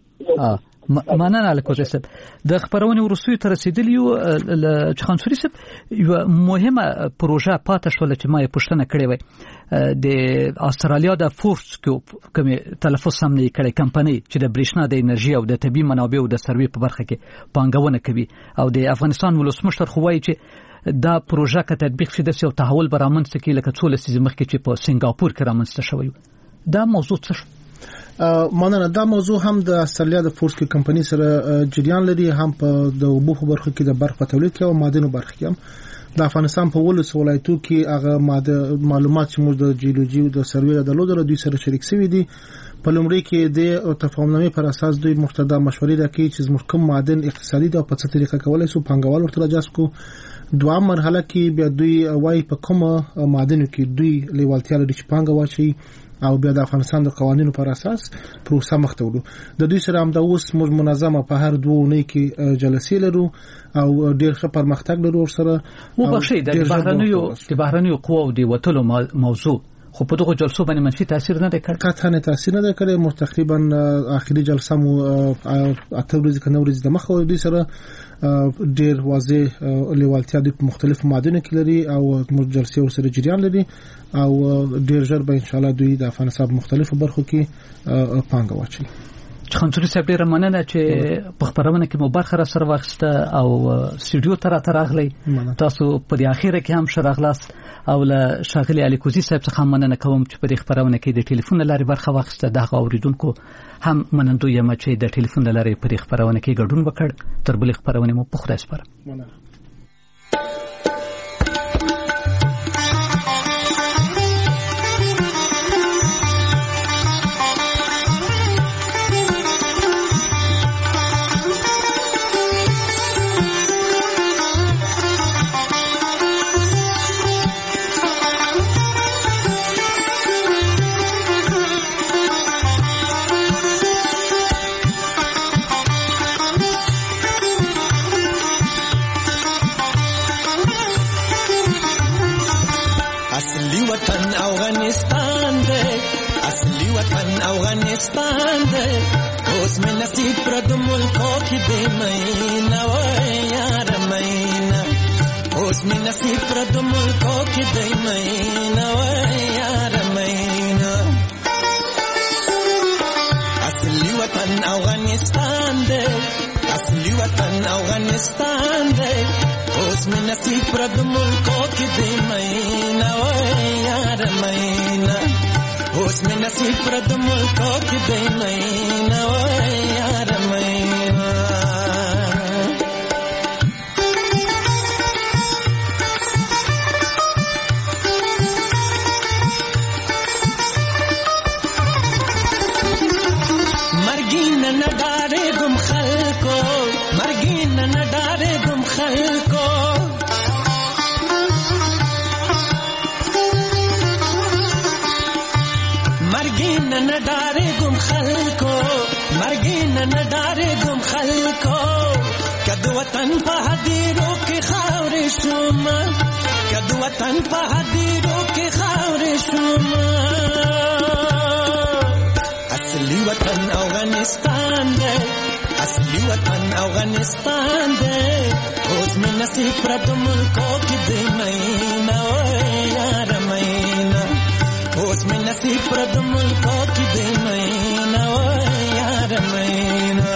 د خبرونې ورسوي تر رسیدلی چې خانسوري صاحب یو مهمه پروژه پاتې شول چې ما یې پوښتنه کړې وای د استرالیا د فورس کوم تلفظ سم نه کړي کمپنۍ چې د برېښنا د انرژي او د طبي منابعو د سروې په برخه کې پانګونه کوي او د افغانستان ولسمشر خو وایي چې دا پروژه که تطبیق شي د یو تحول برامنځته کې لکه څو لسیزې مخکې چې په سنگاپور کې رامنځته شوی. دا موضوع څه مننه. دا موضوع هم د استرالیا د فورس کې کمپنۍ سره جریان لري، هم په د اوبو په برخه کې د برق په تولید کې او معدنو برخه کې هم. د افغانستان په ولایتو کې هغه معلومات چې موږ د جیولوژي او د سروې د لودره دوی سره شریک شوي دي. په لومړي کې د تفاهمنامې پر اساس دوی مقتدا مشورې راکړي چې زموږ کوم معدن اقتصادي ده او په څه طریقه کولای شو پانګوال ورته راجذب کو. دوام مرحله کې بیا دوی وايي په کومه معدنو کې دوی لیوالتیا لري چې پانګه واچي او بیا د افغانستان د قوانینو پر اساس پروسه مخته وړو. د دوی سره هم د اوس منظمه په هر دوه اونۍ کې جلسې لرو او ډېر ښه پرمختګ لرو سره. مو بخښئ د بهرنیو قواو د وټلو موضوع خو په دغه جلسو باندې منفي تاثیر نه کړ. قطعا تاثیر نه کړی. تقریبا اخري جلسه مو اته ورځې کنه ورځې د مخه دوی سره ډېر واضح لیوالتیا د مختلفو معدنونو کې لري او جلسې ورسره جریان لري او ډېر ژر به ان شاء الله دوی د افغانستان مختلفو برخو کې پانګه واچي. خانسوري صاحب ډېر مننه چې په خبرونه کې مو برخه را سره واخسته او سټوډیو ته راغلی. تاسو په دې اخیره کې هم شراغلاس او له شاغلي الیکوزي صاحب څخه مننه کوم چې په دې خبرونه کې د ټلیفون لارې برخه واخسته. دغه اوریدونکو هم منندوی یم چې د ټلیفون لارې په دې خبرونه کې ګډون وکړ. تر بلې خبرونه مو په خدای سپارم. مننه. افغانستان دے اوس میں نصیب پر د ملکو کی بے مینا و یار مینا اوس مې نصیب پر د ملکو کې دی مینا وای یار مینا اصلي وطن افغانستان دی اصلي وطن افغانستان دی اوس مې نصیب پر د ملکو کې دی مینا وای یار مینا اوس مې نصیب پر د ملکو کې دی مینا وای یار مینا مرګین نه ډارې ګم خلکو مرګین نه ډارې ګم خلکو مرګین نه ډارې ګم خلکو مرګین نه ډارې ګم خلکو کد وطن په هدیرو کې خاورې شوم کد وطن په هدیرو کې خاورې شوم اصلي وطن افغانستان دی اصلي وطن افغانستان دی اوس مې نصیب پر د ملکو کې دی مینا وای یار مینا اوس مې نصیب پر د ملکو کې دی مینا وای یار مینا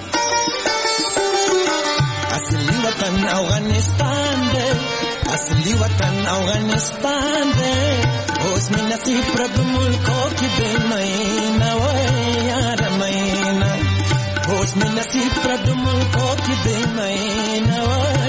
اصلي وطن افغانستان دی اصلي وطن افغانستان دی اوس مې نصیب پر د ملکو کې دی مینا وای یار مینا اوس مې نصیب پر د ملکو کې دی مینا وای